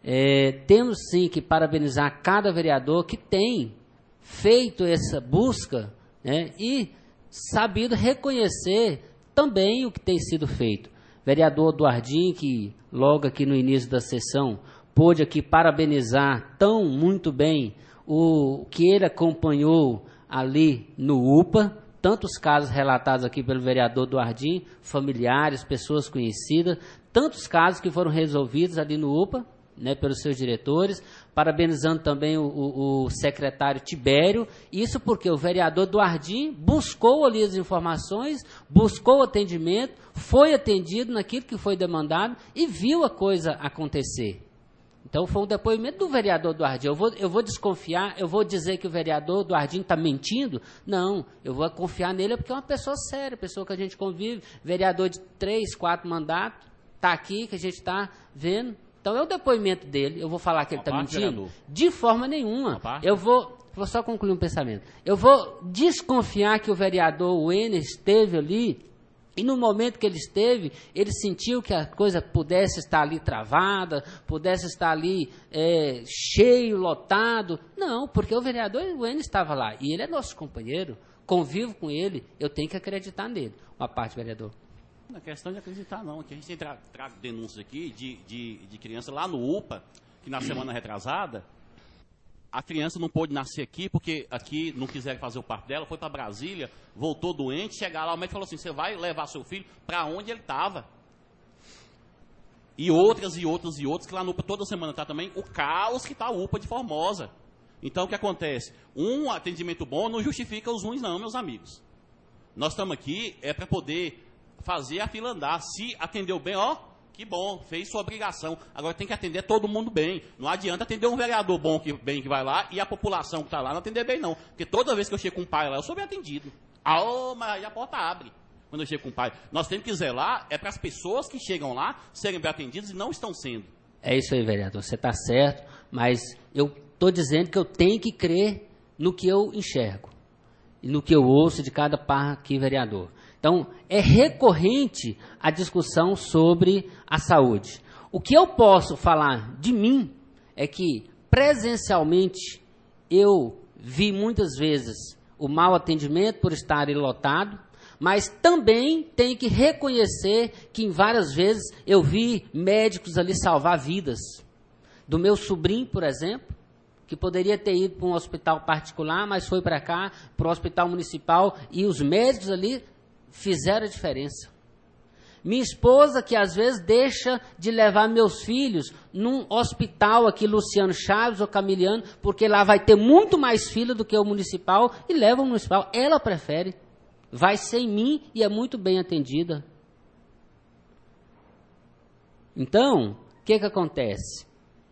Temos sim que parabenizar cada vereador que tem feito essa busca, né, e sabido reconhecer também o que tem sido feito. Vereador Eduardinho, que logo aqui no início da sessão pôde aqui parabenizar tão muito bem o que ele acompanhou ali no UPA, tantos casos relatados aqui pelo vereador Eduardinho, familiares, pessoas conhecidas, tantos casos que foram resolvidos ali no UPA, né, pelos seus diretores, parabenizando também o secretário Tibério, isso porque o vereador Eduardinho buscou ali as informações, buscou o atendimento, foi atendido naquilo que foi demandado e viu a coisa acontecer. Então foi um depoimento do vereador Eduardinho. Eu vou desconfiar, eu vou dizer que o vereador Eduardinho está mentindo? Não, eu vou confiar nele porque é uma pessoa séria, pessoa que a gente convive, vereador de 3, 4 mandatos, está aqui, que a gente está vendo. Então é o depoimento dele, eu vou falar que ele está mentindo? Vereador. De forma nenhuma. Eu vou só concluir um pensamento. Eu vou desconfiar que o vereador Wenner esteve ali e no momento que ele esteve, ele sentiu que a coisa pudesse estar ali travada, pudesse estar ali cheio, lotado. Não, porque o vereador Wenner estava lá e ele é nosso companheiro, convivo com ele, eu tenho que acreditar nele. Uma parte, vereador. Não é questão de acreditar, não. Que a gente tem trago denúncias aqui de criança lá no UPA, que na semana retrasada, a criança não pôde nascer aqui, porque aqui não quiseram fazer o parto dela, foi para Brasília, voltou doente, chegar lá, o médico falou assim, você vai levar seu filho para onde ele estava. E outras, que lá no UPA toda semana está também, o caos que está a UPA de Formosa. Então, o que acontece? Um atendimento bom não justifica os ruins não, meus amigos. Nós estamos aqui para poder fazer a fila andar. Se atendeu bem, que bom, fez sua obrigação. Agora tem que atender todo mundo bem. Não adianta atender um vereador bom que vai lá e a população que está lá não atender bem, não. Porque toda vez que eu chego com um pai lá, eu sou bem atendido. Mas aí a porta abre quando eu chego com um pai. Nós temos que zelar para as pessoas que chegam lá serem bem atendidas e não estão sendo. É isso aí, vereador. Você está certo, mas eu estou dizendo que eu tenho que crer no que eu enxergo e no que eu ouço de cada par aqui, vereador. Então, é recorrente a discussão sobre a saúde. O que eu posso falar de mim é que presencialmente eu vi muitas vezes o mau atendimento por estar lotado, mas também tenho que reconhecer que em várias vezes eu vi médicos ali salvar vidas. Do meu sobrinho, por exemplo, que poderia ter ido para um hospital particular, mas foi para cá, para o hospital municipal, e os médicos ali fizeram a diferença. Minha esposa, que às vezes deixa de levar meus filhos num hospital aqui, Luciano Chaves ou Camiliano, porque lá vai ter muito mais fila do que o municipal, e leva o municipal. Ela prefere. Vai sem mim e é muito bem atendida. Então, o que acontece?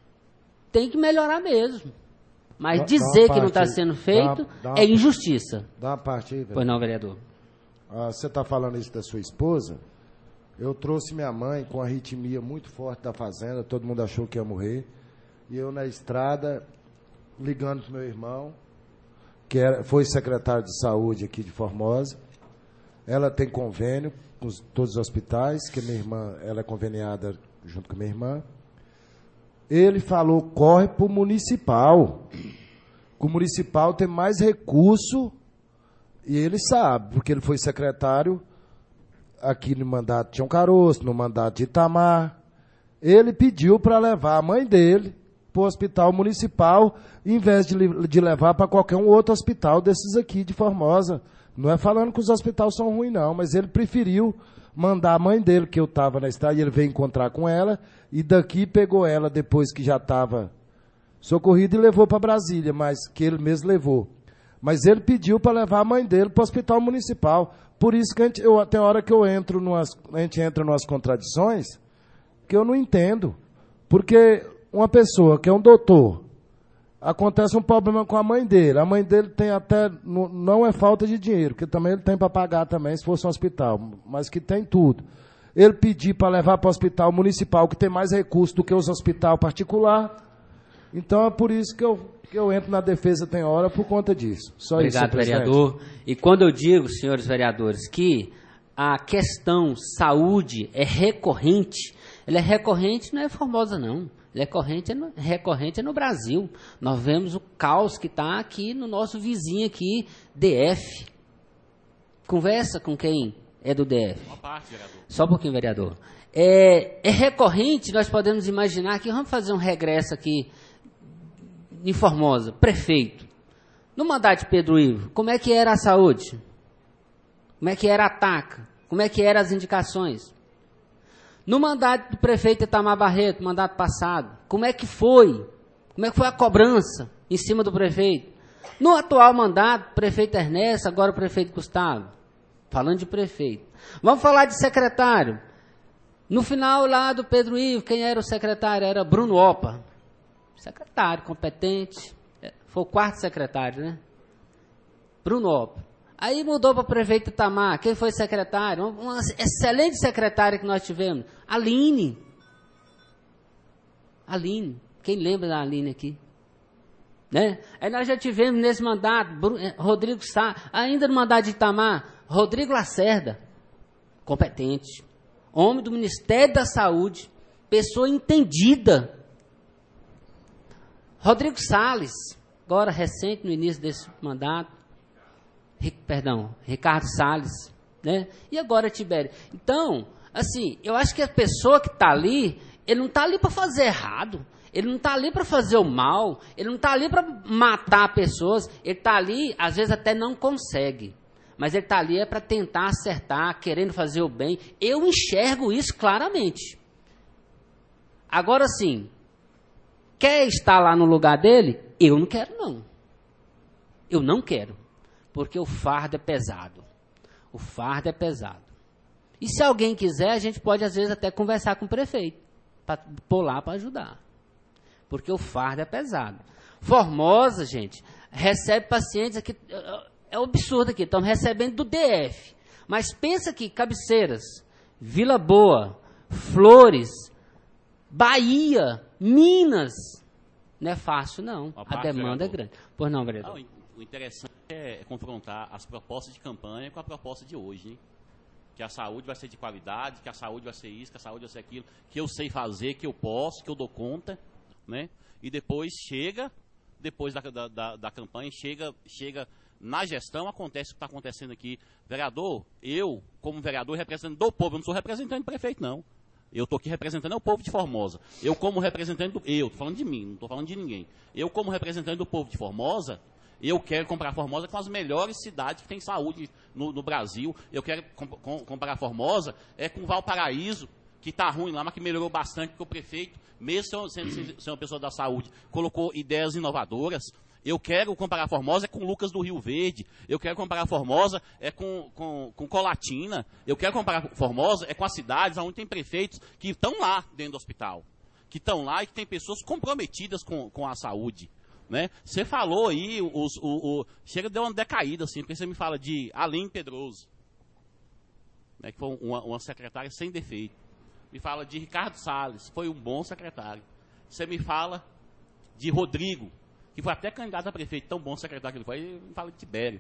Tem que melhorar mesmo. Mas dizer que não está sendo feito é injustiça. Dá uma parte aí, vereador. Pois não, vereador. Você está falando isso da sua esposa? Eu trouxe minha mãe com arritmia muito forte da fazenda, todo mundo achou que ia morrer. E eu na estrada, ligando para meu irmão, que foi secretário de saúde aqui de Formosa. Ela tem convênio com todos os hospitais, que minha irmã, ela é conveniada junto com minha irmã. Ele falou, corre para o municipal. O municipal tem mais recurso, e ele sabe, porque ele foi secretário aqui no mandato de Tião Caroço, no mandato de Itamar. Ele pediu para levar a mãe dele para o hospital municipal, em vez de levar para qualquer um outro hospital desses aqui de Formosa. Não é falando que os hospitais são ruins, não, mas ele preferiu mandar a mãe dele, que eu estava na estrada, e ele veio encontrar com ela, e daqui pegou ela depois que já estava socorrida e levou para Brasília, mas que ele mesmo levou. Mas ele pediu para levar a mãe dele para o hospital municipal. Por isso que tem hora que a gente entra numas contradições que eu não entendo. Porque uma pessoa que é um doutor, acontece um problema com a mãe dele tem até, não é falta de dinheiro, porque também ele tem para pagar também, se fosse um hospital, mas que tem tudo. Ele pedir para levar para o hospital municipal, que tem mais recursos do que os hospitais particulares. Então é por isso que eu entro na defesa tem hora por conta disso. Só Obrigado, isso, vereador. E quando eu digo, senhores vereadores, que a questão saúde é recorrente, ela é recorrente não é Formosa, não. Ela é recorrente no Brasil. Nós vemos o caos que está aqui no nosso vizinho aqui, DF. Conversa com quem é do DF. Uma parte, vereador. Só um pouquinho, vereador. É recorrente, nós podemos imaginar que vamos fazer um regresso aqui em Formosa, prefeito. No mandato de Pedro Ivo, como é que era a saúde? Como é que era a TACA? Como é que eram as indicações? No mandato do prefeito Itamar Barreto, mandato passado, como é que foi? Como é que foi a cobrança em cima do prefeito? No atual mandato, prefeito Ernesto, agora o prefeito Gustavo. Falando de prefeito. Vamos falar de secretário. No final lá do Pedro Ivo, quem era o secretário? Era Bruno Opa. Secretário, competente. Foi o quarto secretário, né? Bruno Opa. Aí mudou para o prefeito Itamar. Quem foi secretário? Uma excelente secretária que nós tivemos. Aline. Aline. Quem lembra da Aline aqui? Né? Aí nós já tivemos nesse mandato, Rodrigo Sá, ainda no mandato de Itamar, Rodrigo Lacerda. Competente. Homem do Ministério da Saúde. Pessoa entendida. Rodrigo Salles. Agora recente, no início desse mandato. Ricardo Salles, né? E agora Tibério. Então, assim, eu acho que a pessoa que está ali, ele não está ali para fazer errado, ele não está ali para fazer o mal, ele não está ali para matar pessoas, ele está ali, às vezes até não consegue, mas ele está ali para tentar acertar, querendo fazer o bem. Eu enxergo isso claramente. Agora sim, quer estar lá no lugar dele? Eu não quero, não. Eu não quero. Porque o fardo é pesado. O fardo é pesado. E se alguém quiser, a gente pode, às vezes, até conversar com o prefeito. Para pôr lá para ajudar. Porque o fardo é pesado. Formosa, gente, recebe pacientes aqui. É um absurdo aqui. Estamos recebendo do DF. Mas pensa que Cabeceiras, Vila Boa, Flores, Bahia, Minas. Não é fácil, não. A demanda é grande. Pois não, vereador? O interessante é confrontar as propostas de campanha com a proposta de hoje, hein? Que a saúde vai ser de qualidade, que a saúde vai ser isso, que a saúde vai ser aquilo, que eu sei fazer, que eu posso, que eu dou conta. né? E depois depois da campanha, chega na gestão, acontece o que está acontecendo aqui. Vereador, eu, como vereador, representante do povo, eu não sou representante do prefeito, não. Eu estou aqui representando o povo de Formosa. Eu, como representante estou falando de mim, não estou falando de ninguém. Eu, como representante do povo de Formosa, eu quero comparar Formosa com as melhores cidades que têm saúde no Brasil. Eu quero comparar Formosa com Valparaíso, que está ruim lá, mas que melhorou bastante, porque o prefeito, mesmo sendo uma pessoa da saúde, colocou ideias inovadoras. Eu quero comparar Formosa com Lucas do Rio Verde. Eu quero comparar Formosa com Colatina. Eu quero comparar Formosa com as cidades onde tem prefeitos que estão lá dentro do hospital. Que estão lá e que tem pessoas comprometidas com a saúde. Né? Você falou aí, chega deu uma decaída, assim, porque você me fala de Aline Pedroso, né, que foi uma secretária sem defeito. Me fala de Ricardo Salles, foi um bom secretário. Você me fala de Rodrigo, que foi até candidato a prefeito, tão bom secretário que ele foi. E me fala de Tibério,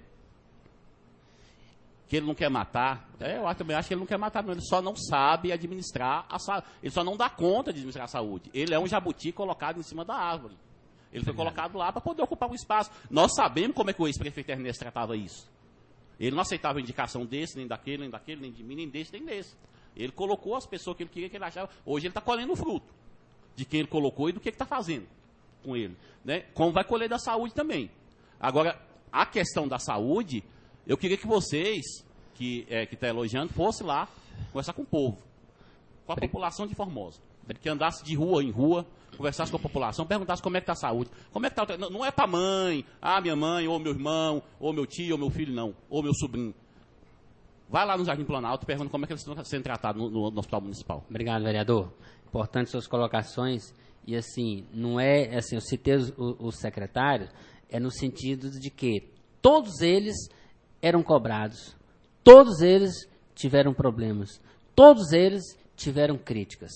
que ele não quer matar. Eu também acho que ele não quer matar, não. Ele só não sabe administrar a saúde. Ele só não dá conta de administrar a saúde. Ele é um jabuti colocado em cima da árvore. Ele foi colocado lá para poder ocupar um espaço. Nós sabemos como é que o ex-prefeito Ernesto tratava isso. Ele não aceitava indicação desse, nem daquele, nem de mim, nem desse, nem desse. Ele colocou as pessoas que ele queria, que ele achava. Hoje ele está colhendo o fruto de quem ele colocou e do que está fazendo com ele. Né? Como vai colher da saúde também. Agora, a questão da saúde, eu queria que vocês, que estão elogiando, fossem lá conversar com o povo, com a população de Formosa. Que andasse de rua em rua, conversasse com a população, perguntasse como é que está a saúde. Como é que tá, não é para mãe, minha mãe, ou meu irmão, ou meu tio, ou meu filho, não, ou meu sobrinho. Vai lá no Jardim Planalto e pergunta como é que eles estão sendo tratados no Hospital Municipal. Obrigado, vereador. Importante suas colocações. E assim, não é assim, eu citei os secretários, é no sentido de que todos eles eram cobrados, todos eles tiveram problemas, todos eles tiveram críticas.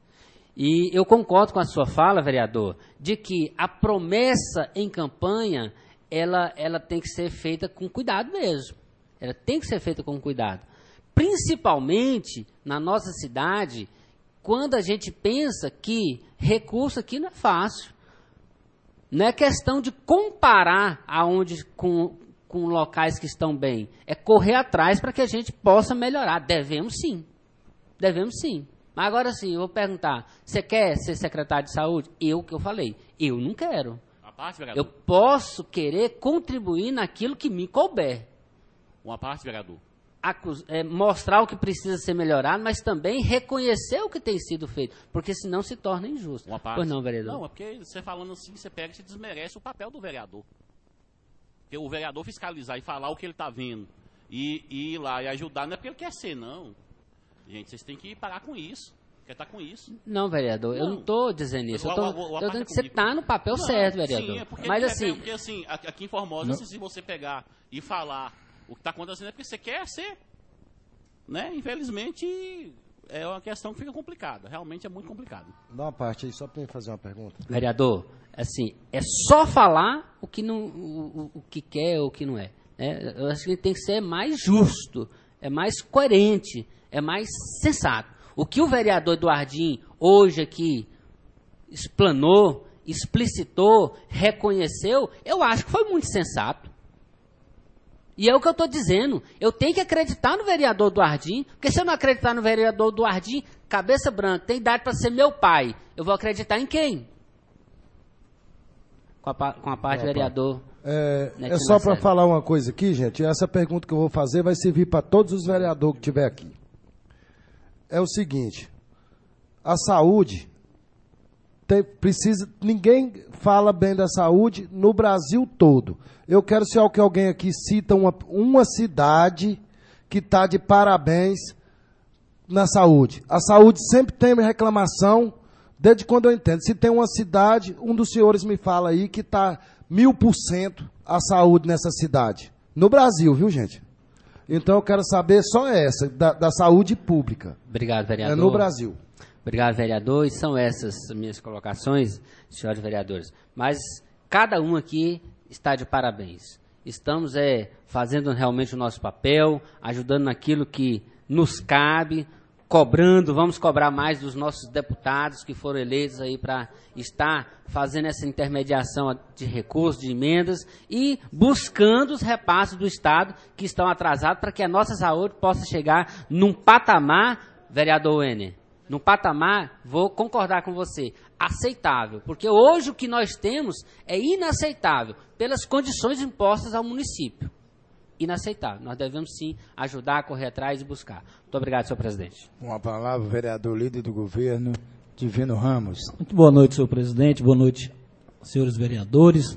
E eu concordo com a sua fala, vereador, de que a promessa em campanha, ela tem que ser feita com cuidado mesmo. Ela tem que ser feita com cuidado. Principalmente na nossa cidade, quando a gente pensa que recurso aqui não é fácil. Não é questão de comparar aonde com locais que estão bem. É correr atrás para que a gente possa melhorar. Devemos sim. Devemos sim. Mas agora sim, eu vou perguntar, você quer ser secretário de saúde? Eu falei, eu não quero. Eu posso querer contribuir naquilo que me couber. Uma parte, vereador. Mostrar o que precisa ser melhorado, mas também reconhecer o que tem sido feito, porque senão se torna injusto. Uma parte. Pois não, vereador? Não, é porque você falando assim, você pega e você desmerece o papel do vereador. Porque o vereador fiscalizar e falar o que ele está vendo e ir lá e ajudar, não é porque ele quer ser, não. Gente, vocês têm que parar com isso. Quer estar com isso. Não, vereador, eu não estou dizendo isso. Eu estou dizendo que você está no papel certo, vereador. Sim, mas assim, porque assim, aqui em Formosa, se você pegar e falar o que está acontecendo é porque você quer ser. Né? Infelizmente, é uma questão que fica complicada. Realmente é muito complicado. Dá uma parte aí, só para me fazer uma pergunta. Vereador, assim, é só falar o que, não, o que quer ou o que não é. Eu acho que ele tem que ser mais justo, é mais coerente, é mais sensato. O que o vereador Eduardinho hoje aqui explanou, explicitou, reconheceu, eu acho que foi muito sensato. E é o que eu estou dizendo. Eu tenho que acreditar no vereador Eduardinho, porque se eu não acreditar no vereador Eduardinho, cabeça branca, tem idade para ser meu pai, eu vou acreditar em quem? Com a parte do vereador. É só para falar uma coisa aqui, gente. Essa pergunta que eu vou fazer vai servir para todos os vereadores que estiver aqui. É o seguinte, a saúde ninguém fala bem da saúde no Brasil todo. Eu quero ser que alguém aqui cita uma cidade que está de parabéns na saúde. A saúde sempre tem reclamação, desde quando eu entendo. Se tem uma cidade, um dos senhores me fala aí que está 1000% a saúde nessa cidade. No Brasil, viu, gente? Então eu quero saber só essa, da saúde pública. Obrigado, vereador. No Brasil. Obrigado, vereador. E são essas minhas colocações, senhores vereadores. Mas cada um aqui está de parabéns. Estamos fazendo realmente o nosso papel, ajudando naquilo que nos cabe, cobrando, vamos cobrar mais dos nossos deputados que foram eleitos aí para estar fazendo essa intermediação de recursos, de emendas e buscando os repasses do Estado que estão atrasados para que a nossa saúde possa chegar num patamar, vereador Wêner, num patamar, vou concordar com você, aceitável, porque hoje o que nós temos é inaceitável pelas condições impostas ao município. Inaceitável. Nós devemos sim ajudar a correr atrás e buscar. Muito obrigado, senhor presidente. Uma palavra, vereador líder do governo, Divino Ramos. Muito boa noite, senhor presidente. Boa noite, senhores vereadores.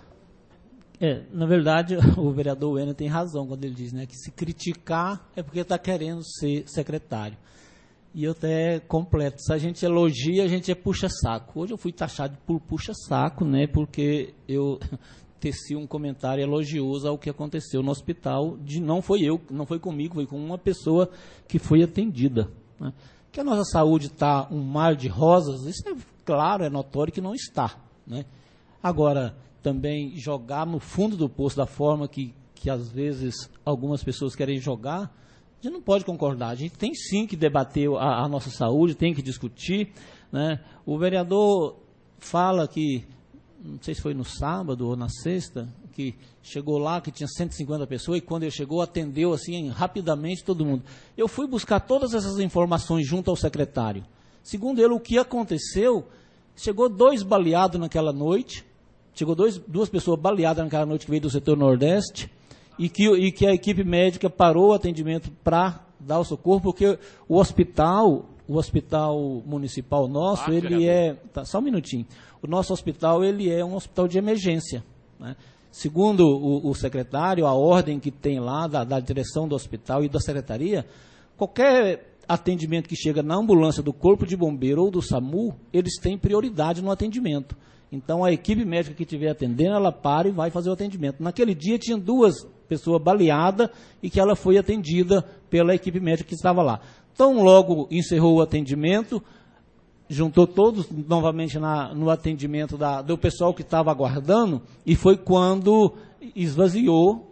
Na verdade, o vereador Wêner tem razão quando ele diz, né, que se criticar é porque está querendo ser secretário. E eu até completo. Se a gente elogia, a gente é puxa-saco. Hoje eu fui taxado por puxa-saco, né, porque eu teci um comentário elogioso ao que aconteceu no hospital. Não foi eu, não foi comigo, foi com uma pessoa que foi atendida. Né. Que a nossa saúde está um mar de rosas, isso é claro, é notório que não está. Né. Agora, também jogar no fundo do poço da forma que às vezes algumas pessoas querem jogar, a gente não pode concordar. A gente tem sim que debater a nossa saúde, tem que discutir. Né. O vereador fala que, não sei se foi no sábado ou na sexta, que chegou lá, que tinha 150 pessoas, e quando ele chegou, atendeu assim, rapidamente todo mundo. Eu fui buscar todas essas informações junto ao secretário. Segundo ele, o que aconteceu, chegou 2 baleados naquela noite, chegou duas pessoas baleadas naquela noite que veio do setor Nordeste, e que a equipe médica parou o atendimento para dar o socorro, porque o hospital municipal nosso, ele é... Tá, só um minutinho. O nosso hospital, ele é um hospital de emergência. Né? Segundo o secretário, a ordem que tem lá da direção do hospital e da secretaria, qualquer atendimento que chega na ambulância do Corpo de Bombeiro ou do SAMU, eles têm prioridade no atendimento. Então, a equipe médica que estiver atendendo, ela para e vai fazer o atendimento. Naquele dia, tinha 2 pessoas baleadas e que ela foi atendida pela equipe médica que estava lá. Então, logo encerrou o atendimento, juntou todos novamente no atendimento do pessoal que estava aguardando, e foi quando esvaziou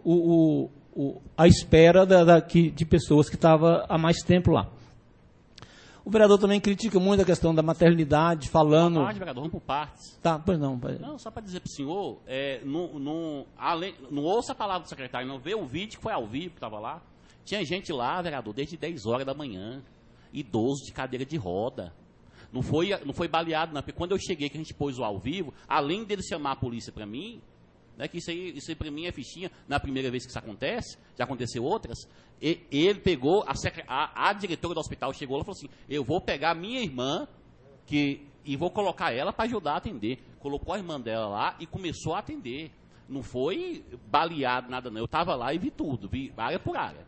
a espera de pessoas que estavam há mais tempo lá. O vereador também critica muito a questão da maternidade, falando... vereador, vamos por partes. Tá, pois não. Não, só para dizer para o senhor, não ouça a palavra do secretário, não vê o vídeo que foi ao vivo, que estava lá. Tinha gente lá, vereador, desde 10 horas da manhã, idoso de cadeira de roda. Não foi baleado, não. Porque quando eu cheguei, que a gente pôs o ao vivo, além dele chamar a polícia para mim, né, que isso aí para mim é fichinha, na primeira vez que isso acontece, já aconteceu outras, ele pegou, a diretora do hospital chegou lá e falou assim, eu vou pegar a minha irmã e vou colocar ela para ajudar a atender. Colocou a irmã dela lá e começou a atender. Não foi baleado, nada não. Eu estava lá e vi tudo, vi área por área.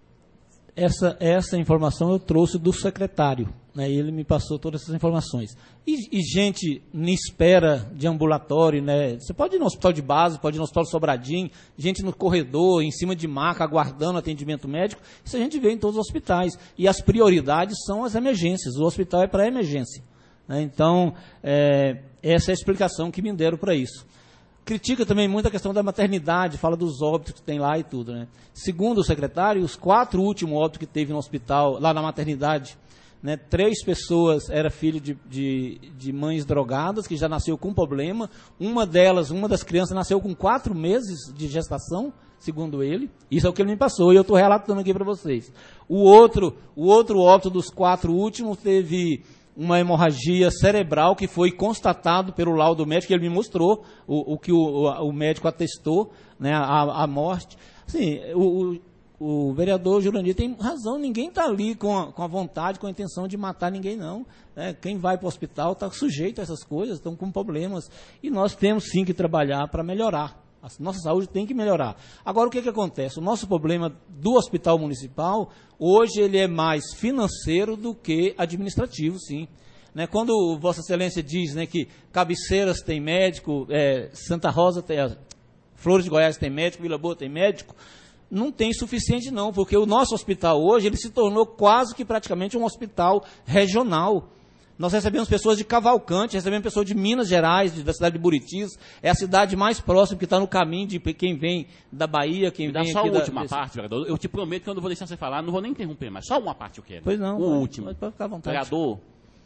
Essa informação eu trouxe do secretário, né, e ele me passou todas essas informações. E gente em espera de ambulatório, né, você pode ir no hospital de base, pode ir no hospital Sobradinho, gente no corredor, em cima de maca, aguardando atendimento médico, isso a gente vê em todos os hospitais. E as prioridades são as emergências, o hospital é para emergência. Né, então, essa é a explicação que me deram para isso. Critica também muito a questão da maternidade, fala dos óbitos que tem lá e tudo. Né? Segundo o secretário, os 4 últimos óbitos que teve no hospital, lá na maternidade, né, 3 pessoas eram filho de mães drogadas, que já nasceu com problema. Uma das crianças nasceu com 4 meses de gestação, segundo ele. Isso é o que ele me passou e eu estou relatando aqui para vocês. O outro óbito dos 4 últimos teve uma hemorragia cerebral que foi constatado pelo laudo médico, que ele me mostrou, o que o médico atestou, né, a morte. Assim, o vereador Jurandir tem razão, ninguém está ali com a vontade, com a intenção de matar ninguém, não. Né? Quem vai para o hospital está sujeito a essas coisas, estão com problemas, e nós temos sim que trabalhar para melhorar. A nossa saúde tem que melhorar. Agora, o que acontece? O nosso problema do hospital municipal, hoje, ele é mais financeiro do que administrativo, sim. Né? Quando Vossa Excelência diz, né, que Cabeceiras tem médico, Santa Rosa tem, Flores de Goiás tem médico, Vila Boa tem médico, não tem suficiente não, porque o nosso hospital hoje, ele se tornou quase que praticamente um hospital regional. Nós recebemos pessoas de Cavalcante, recebemos pessoas de Minas Gerais, da cidade de Buritis. É a cidade mais próxima que está no caminho de quem vem da Bahia, quem vem aqui. Dá só a última parte, vereador. Eu te prometo que eu não vou deixar você falar, não vou nem interromper, mas só uma parte eu quero. Pois não. O último. Pode ficar à vontade. Vereador,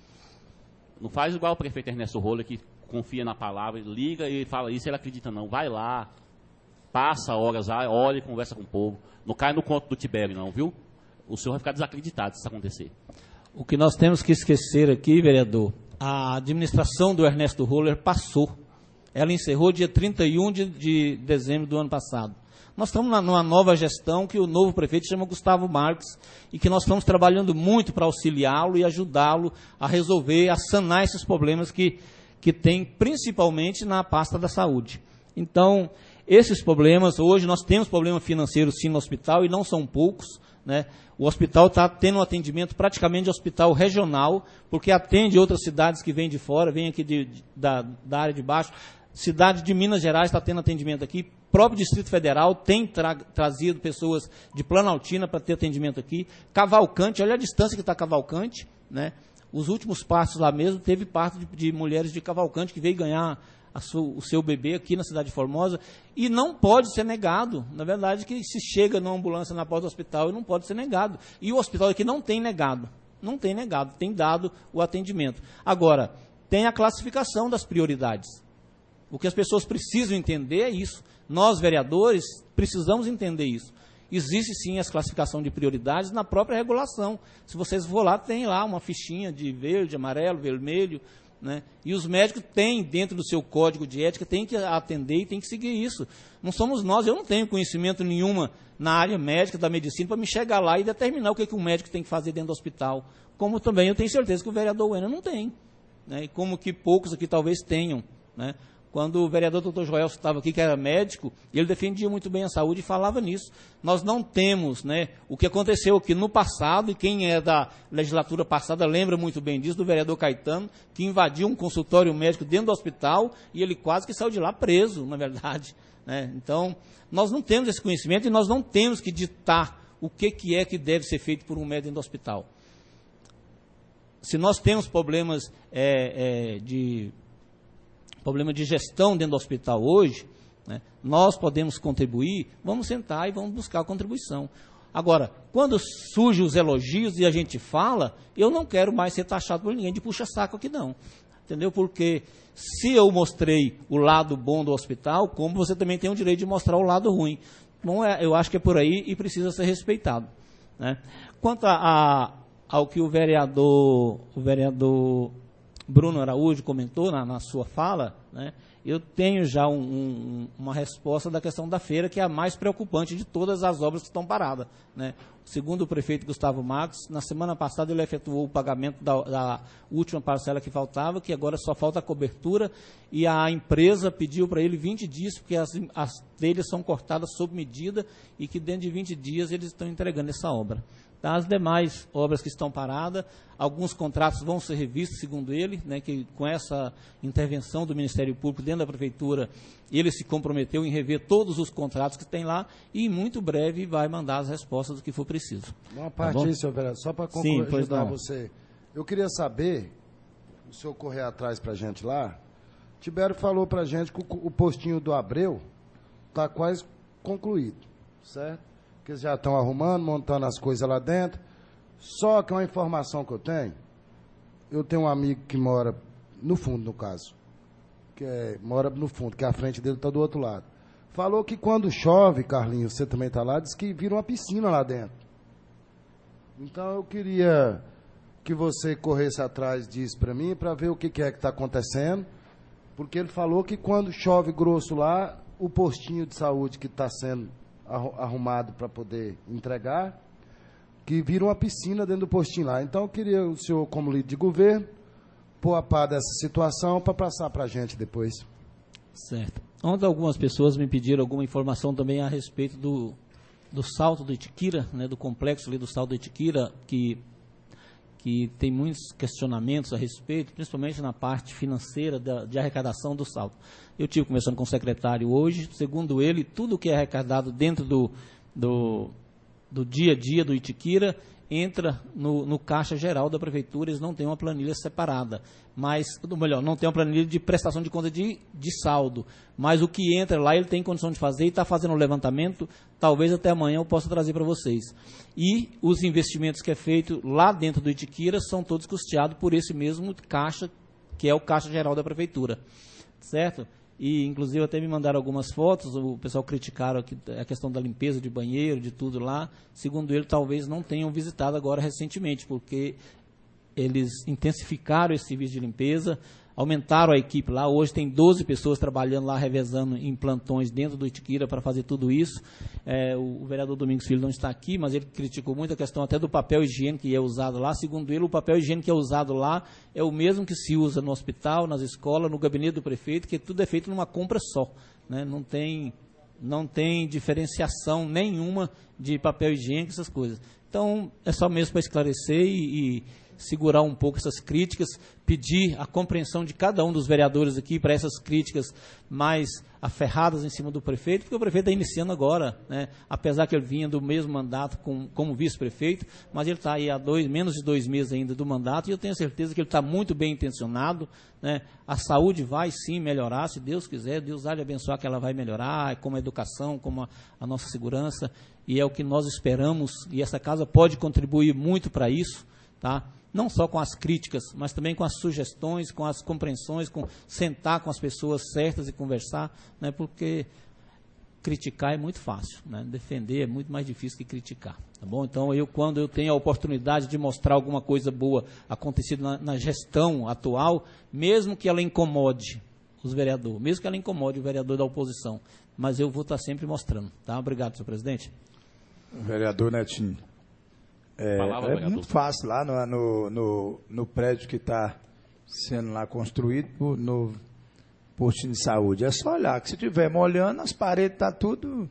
não faz igual o prefeito Ernesto Roller, que confia na palavra, liga e fala isso, ele acredita não. Vai lá, passa horas lá, olha e conversa com o povo. Não cai no conto do Tibério não, viu? O senhor vai ficar desacreditado se isso acontecer. O que nós temos que esquecer aqui, vereador, a administração do Ernesto Roller passou. Ela encerrou dia 31 de dezembro do ano passado. Nós estamos numa nova gestão que o novo prefeito chama Gustavo Marques e que nós estamos trabalhando muito para auxiliá-lo e ajudá-lo a resolver, a sanar esses problemas que tem principalmente na pasta da saúde. Então, esses problemas, hoje nós temos problemas financeiros sim no hospital e não são poucos, né? O hospital está tendo um atendimento praticamente de hospital regional, porque atende outras cidades que vêm de fora, vêm aqui da área de baixo. Cidade de Minas Gerais está tendo atendimento aqui. O próprio Distrito Federal tem trazido pessoas de Planaltina para ter atendimento aqui. Cavalcante, olha a distância que está Cavalcante, né? Os últimos partos lá mesmo, teve parto de mulheres de Cavalcante que veio ganhar o seu bebê aqui na cidade de Formosa, e não pode ser negado. Na verdade, que se chega numa ambulância na porta do hospital, não pode ser negado. E o hospital aqui não tem negado, tem dado o atendimento. Agora, tem a classificação das prioridades. O que as pessoas precisam entender é isso. Nós, vereadores, precisamos entender isso. Existe sim a classificação de prioridades na própria regulação. Se vocês for lá, tem lá uma fichinha de verde, amarelo, vermelho, né? E os médicos têm, dentro do seu código de ética, têm que atender e têm que seguir isso. Não somos nós, eu não tenho conhecimento nenhuma na área médica, da medicina, para me chegar lá e determinar o que um médico tem que fazer dentro do hospital. Como também eu tenho certeza que o vereador Wena não tem, né? E como que poucos aqui talvez tenham, né? Quando o vereador Dr. Joel estava aqui, que era médico, ele defendia muito bem a saúde e falava nisso. Nós não temos, né, o que aconteceu aqui no passado, e quem é da legislatura passada lembra muito bem disso, do vereador Caetano, que invadiu um consultório médico dentro do hospital e ele quase que saiu de lá preso, na verdade, né? Então, nós não temos esse conhecimento e nós não temos que ditar o que é que deve ser feito por um médico dentro do hospital. Se nós temos problemas problema de gestão dentro do hospital hoje, né, nós podemos contribuir, vamos sentar e vamos buscar a contribuição. Agora, quando surgem os elogios e a gente fala, eu não quero mais ser taxado por ninguém de puxa-saco aqui não, entendeu? Porque se eu mostrei o lado bom do hospital, como você também tem o direito de mostrar o lado ruim. Bom, eu acho que é por aí e precisa ser respeitado, né? Quanto ao que o vereador Bruno Araújo comentou na sua fala, né, eu tenho já uma resposta da questão da feira, que é a mais preocupante de todas as obras que estão paradas, né. Segundo o prefeito Gustavo Marques, na semana passada ele efetuou o pagamento da última parcela que faltava, que agora só falta a cobertura, e a empresa pediu para ele 20 dias, porque as telhas são cortadas sob medida, e que dentro de 20 dias eles estão entregando essa obra. As demais obras que estão paradas, alguns contratos vão ser revistos, segundo ele, né, que com essa intervenção do Ministério Público dentro da Prefeitura, ele se comprometeu em rever todos os contratos que tem lá e, muito breve, vai mandar as respostas do que for preciso. Uma parte aí, senhor vereador, só para ajudar você. Eu queria saber, o senhor correr atrás para a gente lá, Tibério falou para a gente que o postinho do Abreu está quase concluído, certo? Que eles já estão arrumando, montando as coisas lá dentro. Só que uma informação que eu tenho um amigo que mora no fundo, no caso, mora no fundo, que a frente dele está do outro lado. Falou que quando chove, Carlinhos, você também está lá, diz que vira uma piscina lá dentro. Então eu queria que você corresse atrás disso para mim, para ver o que é que está acontecendo, porque ele falou que quando chove grosso lá, o postinho de saúde que está sendo arrumado para poder entregar, que vira uma piscina dentro do postinho lá. Então eu queria o senhor, como líder de governo, pôr a par dessa situação para passar para a gente depois. Certo. Ontem algumas pessoas me pediram alguma informação também a respeito do Salto do Itiquira, né, do complexo ali do Salto do Itiquira, que tem muitos questionamentos a respeito, principalmente na parte financeira de arrecadação do salto. Eu estive conversando com o secretário hoje, segundo ele, tudo que é arrecadado dentro do dia a dia do Itiquira, entra no caixa geral da prefeitura, eles não têm uma planilha separada, mas, ou melhor, não tem uma planilha de prestação de conta de saldo, mas o que entra lá ele tem condição de fazer e está fazendo um levantamento, talvez até amanhã eu possa trazer para vocês. E os investimentos que é feito lá dentro do Itiquira são todos custeados por esse mesmo caixa, que é o caixa geral da prefeitura, certo? E, inclusive, até me mandaram algumas fotos, o pessoal criticaram aqui a questão da limpeza de banheiro, de tudo lá. Segundo ele, talvez não tenham visitado agora recentemente, porque eles intensificaram esse serviço de limpeza, aumentaram a equipe lá. Hoje tem 12 pessoas trabalhando lá, revezando em plantões dentro do Itiquira para fazer tudo isso. O vereador Domingos Filho não está aqui, mas ele criticou muito a questão até do papel higiênico que é usado lá. Segundo ele, o papel higiênico que é usado lá é o mesmo que se usa no hospital, nas escolas, no gabinete do prefeito, que tudo é feito numa compra só, né? Não tem diferenciação nenhuma de papel higiênico, essas coisas. Então, é só mesmo para esclarecer e segurar um pouco essas críticas, pedir a compreensão de cada um dos vereadores aqui para essas críticas mais aferradas em cima do prefeito, porque o prefeito está iniciando agora, né? Apesar que ele vinha do mesmo mandato como vice-prefeito, mas ele está aí há menos de 2 meses ainda do mandato, e eu tenho certeza que ele está muito bem intencionado, né? A saúde vai sim melhorar, se Deus quiser, Deus há de abençoar que ela vai melhorar, como a educação, como a nossa segurança, e é o que nós esperamos, e essa casa pode contribuir muito para isso, tá? Não só com as críticas, mas também com as sugestões, com as compreensões, com sentar com as pessoas certas e conversar, né, porque criticar é muito fácil, né, defender é muito mais difícil que criticar, tá bom? Então, quando eu tenho a oportunidade de mostrar alguma coisa boa acontecida na gestão atual, mesmo que ela incomode os vereadores, mesmo que ela incomode o vereador da oposição, mas eu vou estar sempre mostrando, tá? Obrigado, senhor presidente. Vereador Netinho. É muito fácil lá no prédio que está sendo lá construído no postinho de saúde. É só olhar, que se estiver molhando, as paredes estão tudo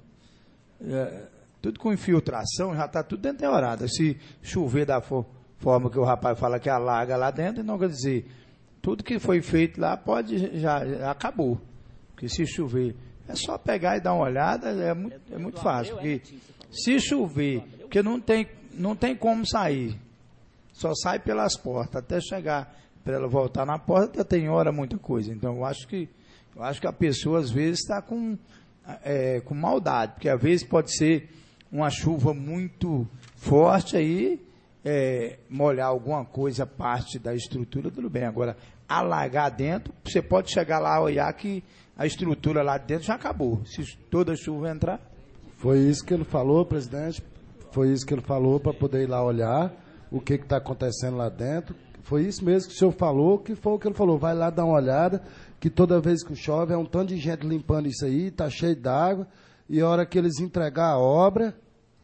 com infiltração, já está tudo deteriorado. Se chover da forma que o rapaz fala que alaga lá dentro, não quer dizer, tudo que foi feito lá já acabou. Porque se chover, é só pegar e dar uma olhada, é muito fácil. Porque se chover, porque não tem como sair, só sai pelas portas, até chegar, para ela voltar na porta, tem hora muita coisa. Então, eu acho que a pessoa, às vezes, está com maldade, porque, às vezes, pode ser uma chuva muito forte, aí, molhar alguma coisa, parte da estrutura, tudo bem. Agora, alagar dentro, você pode chegar lá e olhar que a estrutura lá dentro já acabou, se toda chuva entrar. Foi isso que ele falou, presidente. Foi isso que ele falou, para poder ir lá olhar o que está acontecendo lá dentro. Foi isso mesmo que o senhor falou, que foi o que ele falou. Vai lá dar uma olhada, que toda vez que chove é um tanto de gente limpando isso aí, está cheio d'água, e a hora que eles entregar a obra,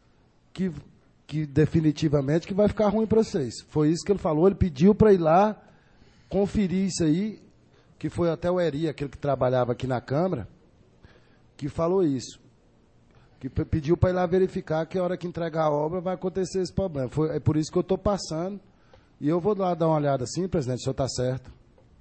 que definitivamente que vai ficar ruim para vocês. Foi isso que ele falou, ele pediu para ir lá conferir isso aí, que foi até o Eri, aquele que trabalhava aqui na Câmara, que falou isso. Que pediu para ir lá verificar que a hora que entregar a obra vai acontecer esse problema. É por isso que eu estou passando. E eu vou lá dar uma olhada assim, presidente, o senhor está certo.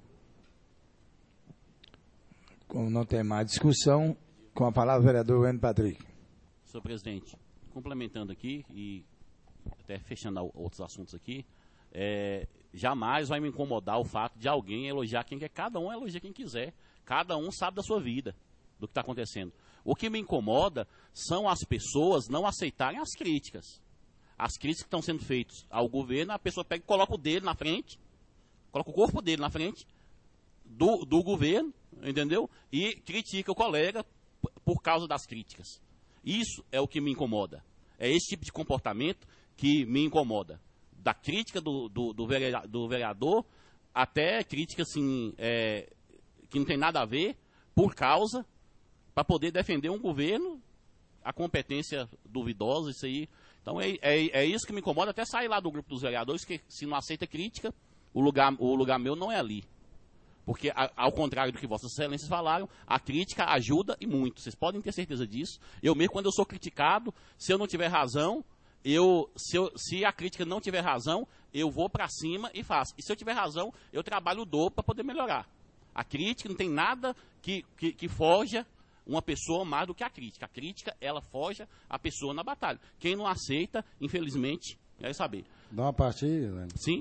Como não tem mais discussão, com a palavra o vereador Wendel Patrick. Senhor presidente, complementando aqui e até fechando outros assuntos aqui, jamais vai me incomodar o fato de alguém elogiar quem quer. Cada um elogia quem quiser. Cada um sabe da sua vida, do que está acontecendo. O que me incomoda são as pessoas não aceitarem as críticas. As críticas que estão sendo feitas ao governo, a pessoa pega e coloca o dedo na frente, coloca o corpo dele na frente do governo, entendeu? E critica o colega por causa das críticas. Isso é o que me incomoda. É esse tipo de comportamento que me incomoda. Da crítica do vereador até crítica assim, que não tem nada a ver, por causa, para poder defender um governo, a competência duvidosa, isso aí. Então é isso que me incomoda, até sair lá do grupo dos vereadores, que se não aceita crítica, o lugar meu não é ali. Porque, ao contrário do que vossas excelências falaram, a crítica ajuda e muito. Vocês podem ter certeza disso. Eu mesmo, quando eu sou criticado, se eu não tiver razão, se a crítica não tiver razão, eu vou para cima e faço. E se eu tiver razão, eu trabalho o dobro para poder melhorar. A crítica não tem nada que foja uma pessoa mais do que a crítica. A crítica, ela foge a pessoa na batalha. Quem não aceita, infelizmente, Quero saber. Dá uma parte aí, né? Sim?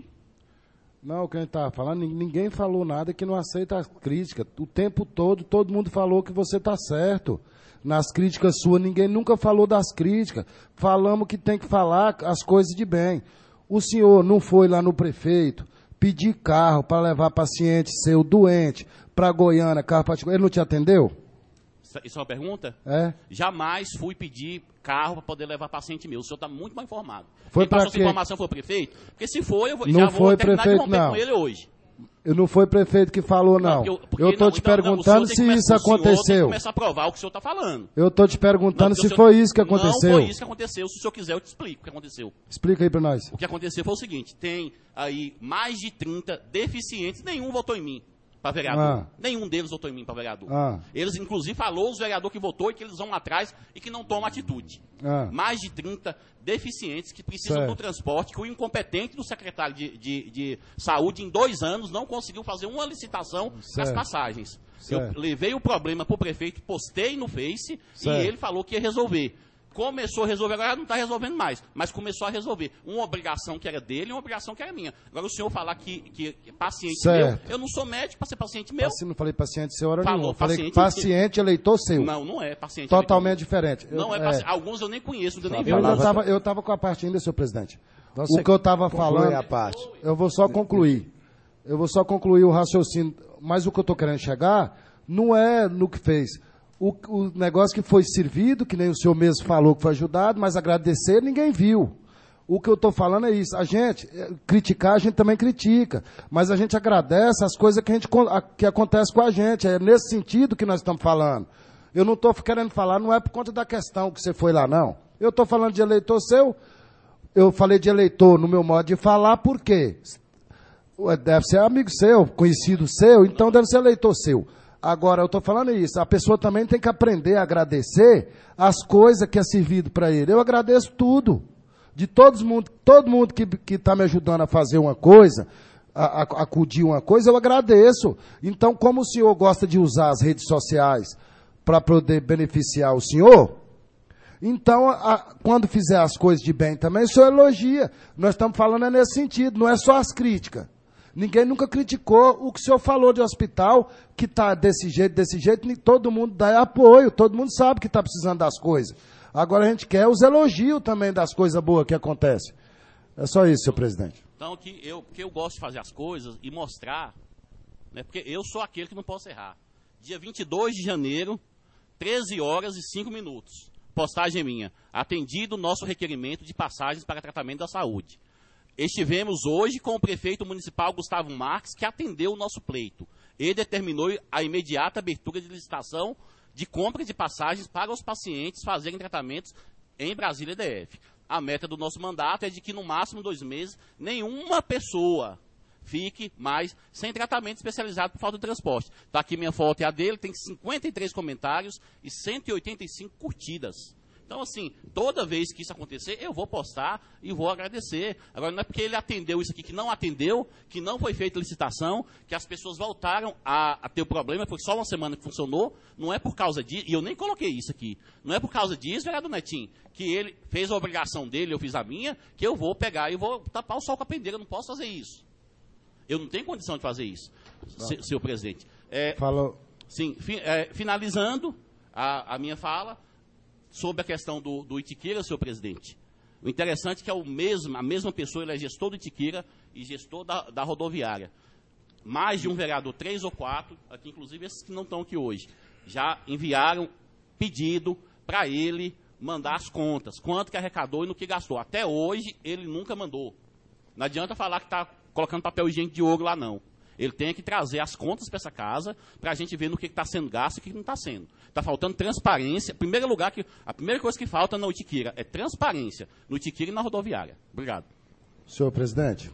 Não, o que a gente estava falando, ninguém falou nada que não aceita as críticas. O tempo todo mundo falou que você está certo. Nas críticas suas, ninguém nunca falou das críticas. Falamos que tem que falar as coisas de bem. O senhor não foi lá no prefeito pedir carro para levar paciente seu doente para Goiânia, carro particular. Ele não te atendeu? Isso é uma pergunta? É. Jamais fui pedir carro para poder levar paciente meu. O senhor está muito mal informado. Foi Quem passou quê? essa informação foi o prefeito? Porque se for, eu Não já vou foi terminar prefeito, de romper não. com ele hoje. Não foi prefeito que falou, não. Eu estou te perguntando se isso O senhor tem que aconteceu. começar a provar o que o senhor está falando. Eu estou te perguntando Não, se o senhor- foi isso que aconteceu. Não foi isso que aconteceu. Se o senhor quiser, eu te explico o que aconteceu. Explica aí para nós. O que aconteceu foi o seguinte, tem aí mais de 30 deficientes, nenhum votou em mim para vereador. Ah. Nenhum deles votou em mim para vereador. Ah. Eles, inclusive, falou os vereadores que votou e que eles vão atrás e que não tomam atitude. Ah. Mais de 30 deficientes que precisam Certo. do transporte, que o incompetente do secretário de saúde, em 2 anos, não conseguiu fazer uma licitação das Certo. passagens. Certo. Eu levei o problema para o prefeito, postei no Face Certo. e ele falou que ia resolver. Começou a resolver, agora não está resolvendo mais, mas começou a resolver. Uma obrigação que era dele e uma obrigação que era minha. Agora o senhor falar que paciente Certo. meu, eu não sou médico para ser paciente meu. Não falei paciente seu hora Falou nenhuma. Falei paciente- paciente eleitor seu. Não, não é paciente. Totalmente diferente. Não é paciente. Alguns eu nem conheço, eu nem vi. Eu estava com a parte ainda, senhor presidente. Você O que eu estava conclui falando, a parte. eu vou só concluir. Eu vou só concluir o raciocínio. Mas o que eu estou querendo chegar não é no que fez. O negócio que foi servido, que nem o senhor mesmo falou que foi ajudado, mas agradecer ninguém viu. O que eu estou falando é isso. A gente, criticar, a gente também critica. Mas a gente agradece as coisas que acontecem com a gente. É nesse sentido que nós estamos falando. Eu não estou querendo falar, não é por conta da questão que você foi lá, não. Eu estou falando de eleitor seu. Eu falei de eleitor no meu modo de falar, por quê? Deve ser amigo seu, conhecido seu, então deve ser eleitor seu. Agora, eu estou falando isso, a pessoa também tem que aprender a agradecer as coisas que é servido para ele. Eu agradeço tudo. De todo mundo que está me ajudando a fazer uma coisa, a acudir uma coisa, eu agradeço. Então, como o senhor gosta de usar as redes sociais para poder beneficiar o senhor, então, quando fizer as coisas de bem também, o senhor elogia. Nós estamos falando nesse sentido, não é só as críticas. Ninguém nunca criticou o que o senhor falou de hospital, que está desse jeito, todo mundo dá apoio, todo mundo sabe que está precisando das coisas. Agora a gente quer os elogios também das coisas boas que acontecem. É só isso, senhor presidente. Então, porque eu gosto de fazer as coisas e mostrar, né, porque eu sou aquele que não posso errar. Dia 22 de janeiro, 13 horas e 5 minutos. Postagem minha. Atendido o nosso requerimento de passagens para tratamento da saúde. Estivemos hoje com o prefeito municipal Gustavo Marques, que atendeu o nosso pleito. Ele determinou a imediata abertura de licitação de compra de passagens para os pacientes fazerem tratamentos em Brasília DF. A meta do nosso mandato é de que, no máximo 2 meses, nenhuma pessoa fique mais sem tratamento especializado por falta de transporte. Está aqui minha foto e a dele, tem 53 comentários e 185 curtidas. Então, assim, toda vez que isso acontecer, eu vou postar e vou agradecer. Agora, não é porque ele atendeu isso aqui, que não atendeu, que não foi feita licitação, que as pessoas voltaram a ter o problema, foi só uma semana que funcionou, não é por causa disso, e eu nem coloquei isso aqui, não é por causa disso, vereador Netinho, que ele fez a obrigação dele, eu fiz a minha, que eu vou pegar e vou tapar o sol com a pendeira, eu não posso fazer isso. Eu não tenho condição de fazer isso, senhor presidente. Falou. Sim, finalizando a minha fala, sobre a questão do Itiquira, senhor presidente. O interessante é que a mesma pessoa, ele é gestor do Itiquira e gestor da rodoviária. Mais de um vereador, 3 ou 4, aqui inclusive esses que não estão aqui hoje, já enviaram pedido para ele mandar as contas, quanto que arrecadou e no que gastou. Até hoje, ele nunca mandou. Não adianta falar que está colocando papel higiênico de ouro lá, não. Ele tem que trazer as contas para essa casa para a gente ver no que está sendo gasto e o que não está sendo. Está faltando transparência. A primeira coisa que falta na Itiquira é transparência no Itiquira e na rodoviária. Obrigado. Senhor presidente,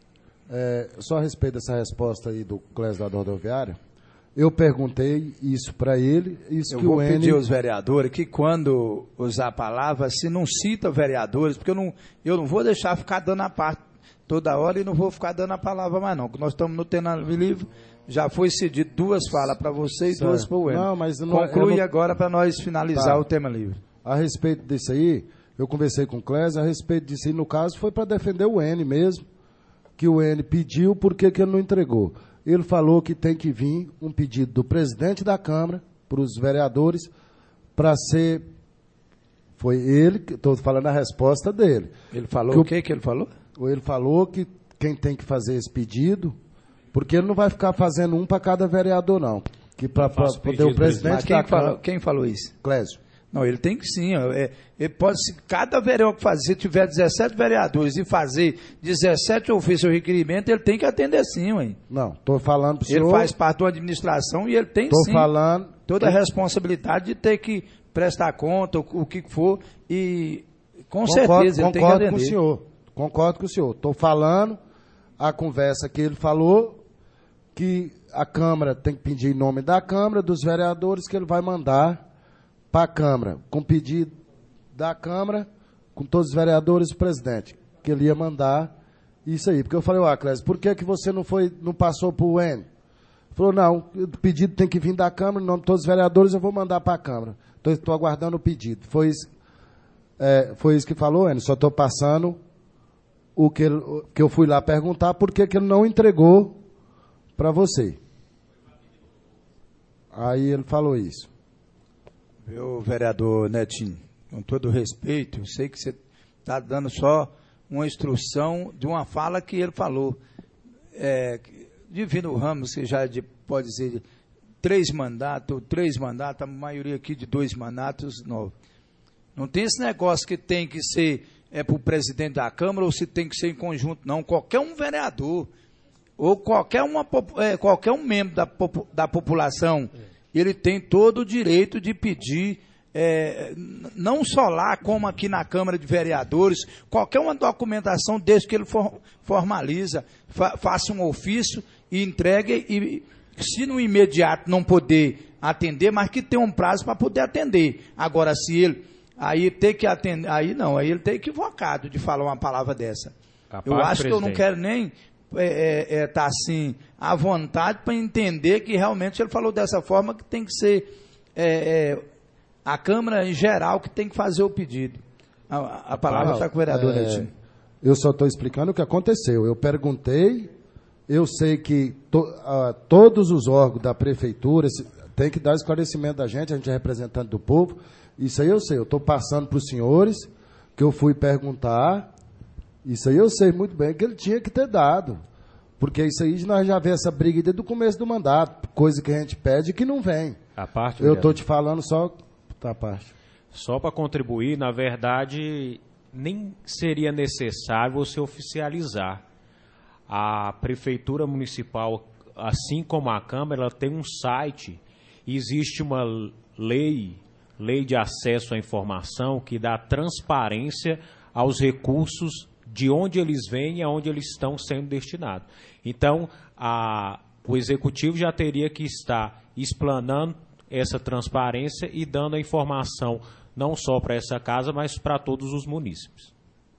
só a respeito dessa resposta aí do Clésio da rodoviária, eu perguntei isso para ele. Eu vou pedir aos vereadores que, quando usar a palavra, se não cita vereadores, porque eu não vou deixar ficar dando a parte toda hora e não vou ficar dando a palavra mais não, porque nós estamos no tema livre, já foi cedido 2 falas para você e 2 para o Enio. Conclui agora para nós finalizar o tema livre. A respeito disso aí, Eu conversei com o Clésio a respeito disso, e no caso foi para defender o N mesmo, que o N pediu, por que ele não entregou? Ele falou que tem que vir um pedido do presidente da Câmara, para os vereadores, para ser... Foi ele, estou falando a resposta dele. Ele falou o que ele falou? Ele falou que quem tem que fazer esse pedido, porque ele não vai ficar fazendo um para cada vereador, não. Que para poder o presidente da Câmara... Quem falou isso? Clésio. Não, ele tem que sim. Ele pode, se cada vereador que fazer, se tiver 17 vereadores e fazer 17 ofícios ou requerimento, ele tem que atender sim, ué. Não, estou falando para o senhor... Ele faz parte da administração e ele tem sim toda a responsabilidade de ter que prestar conta, o que for, e com certeza ele tem que atender. Concordo com o senhor. Estou falando a conversa que ele falou, que a Câmara tem que pedir em nome da Câmara, dos vereadores, que ele vai mandar para a Câmara, com pedido da Câmara, com todos os vereadores e o presidente, que ele ia mandar isso aí. Porque eu falei, Clésio, por que você não passou para o N? Ele falou, não, o pedido tem que vir da Câmara, em nome de todos os vereadores, eu vou mandar para a Câmara. Então, estou aguardando o pedido. Foi isso que falou, N. Só estou passando o que eu fui lá perguntar, por que ele não entregou para você. Aí ele falou isso. Meu vereador Netinho, com todo respeito, eu sei que você está dando só uma instrução de uma fala que ele falou. Divino Ramos, que já pode dizer 3 mandatos, a maioria aqui de 2 mandatos, não. Não tem esse negócio que tem que ser para o presidente da Câmara ou se tem que ser em conjunto, não. Qualquer um vereador ou qualquer um membro da população, ele tem todo o direito de pedir, não só lá, como aqui na Câmara de Vereadores, qualquer uma documentação desde que ele formaliza, faça um ofício e entregue, e se no imediato não poder atender, mas que tenha um prazo para poder atender. Agora, se ele aí tem que atender, aí ele tem equivocado de falar uma palavra dessa. Eu acho que eu não quero nem tá assim à vontade para entender que realmente ele falou dessa forma, que tem que ser a Câmara em geral que tem que fazer o pedido. A palavra está com o vereador Netinho. Eu só estou explicando o que aconteceu. Eu perguntei, eu sei que todos os órgãos da prefeitura tem que dar esclarecimento da gente, a gente é representante do povo. Isso aí eu sei, eu estou passando para os senhores, que eu fui perguntar. Isso aí eu sei muito bem que ele tinha que ter dado. Porque isso aí nós já vemos essa briga desde o começo do mandato. Coisa que a gente pede que não vem. Eu estou te falando só da parte. Só para contribuir, na verdade, nem seria necessário você oficializar. A Prefeitura Municipal, assim como a Câmara, ela tem um site. Existe uma lei de acesso à informação que dá transparência aos recursos de onde eles vêm e aonde eles estão sendo destinados. Então, o Executivo já teria que estar explanando essa transparência e dando a informação não só para essa casa, mas para todos os munícipes.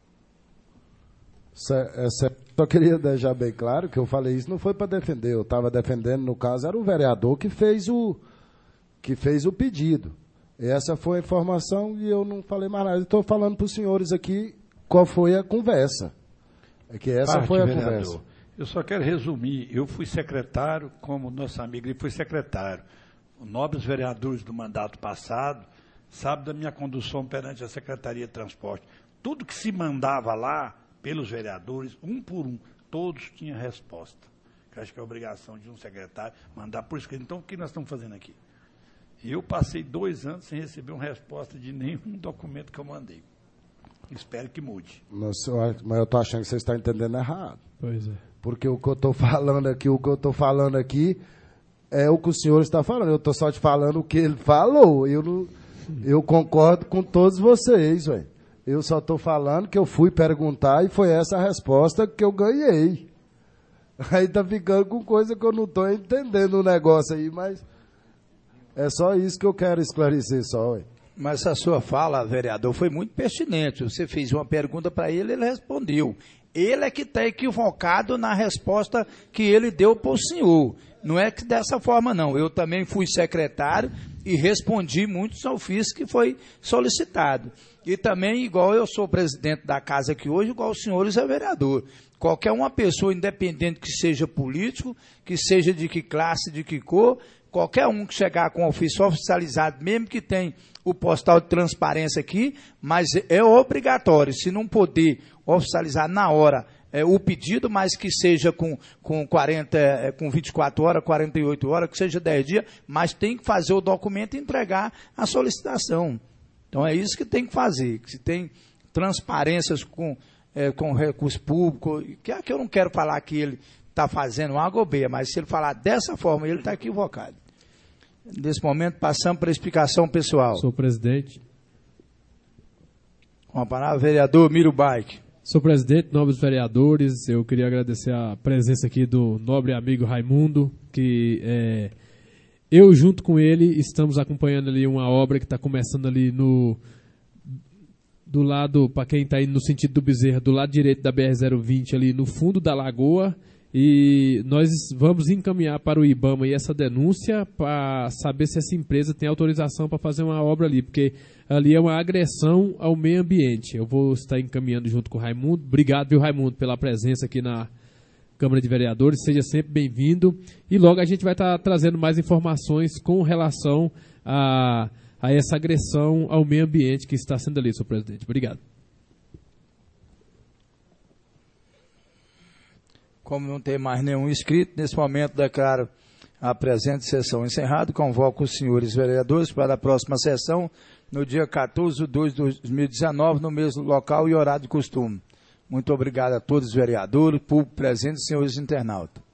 Só queria deixar bem claro que eu falei isso não foi para defender, eu estava defendendo, no caso, era o vereador que fez o pedido. Essa foi a informação e eu não falei mais nada. Estou falando para os senhores aqui qual foi a conversa. É que essa foi a conversa. Eu só quero resumir. Eu fui secretário, como nosso amigo, ele foi secretário. Os nobres vereadores do mandato passado sabem da minha condução perante a Secretaria de Transporte. Tudo que se mandava lá, pelos vereadores, um por um, todos tinham resposta. Eu acho que é a obrigação de um secretário mandar por escrito. Então, o que nós estamos fazendo aqui? Eu passei 2 anos sem receber uma resposta de nenhum documento que eu mandei. Espero que mude. Mas eu estou achando que você está entendendo errado. Pois é. Porque o que eu estou falando aqui, é o que o senhor está falando. Eu estou só te falando o que ele falou. Eu concordo com todos vocês, ué. Eu só estou falando que eu fui perguntar e foi essa a resposta que eu ganhei. Aí está ficando com coisa que eu não estou entendendo o negócio aí, mas é só isso que eu quero esclarecer só, ué. Mas a sua fala, vereador, foi muito pertinente. Você fez uma pergunta para ele, ele respondeu. Ele é que está equivocado na resposta que ele deu para o senhor. Não é que dessa forma, não. Eu também fui secretário e respondi muitos ofícios que foi solicitado. E também, igual eu sou presidente da casa aqui hoje, igual os senhores é vereador. Qualquer uma pessoa, independente que seja político, que seja de que classe, de que cor, qualquer um que chegar com ofício oficializado, mesmo que tenha o postal de transparência aqui, mas é obrigatório, se não poder oficializar na hora o pedido, mas que seja com 24 horas, 48 horas, que seja 10 dias, mas tem que fazer o documento e entregar a solicitação. Então é isso que tem que fazer, que se tem transparências com recurso público, que eu não quero falar que ele está fazendo água ou beia, mas se ele falar dessa forma, ele está equivocado. Nesse momento, passamos para a explicação pessoal. Senhor presidente. Com a palavra, vereador Miro Baik. Senhor presidente, nobres vereadores, eu queria agradecer a presença aqui do nobre amigo Raimundo, que eu, junto com ele, estamos acompanhando ali uma obra que está começando ali do lado, para quem está indo no sentido do Bezerra, do lado direito da BR-020, ali no fundo da lagoa, e nós vamos encaminhar para o IBAMA aí essa denúncia para saber se essa empresa tem autorização para fazer uma obra ali, porque ali é uma agressão ao meio ambiente. Eu vou estar encaminhando junto com o Raimundo. Obrigado, viu, Raimundo, pela presença aqui na Câmara de Vereadores. Seja sempre bem-vindo. E logo a gente vai estar trazendo mais informações com relação a essa agressão ao meio ambiente que está sendo ali, senhor presidente. Obrigado. Como não tem mais nenhum inscrito, nesse momento declaro a presente sessão encerrada. Convoco os senhores vereadores para a próxima sessão, no dia 14/2 de 2019, no mesmo local e horário de costume. Muito obrigado a todos os vereadores, público presente e senhores internautas.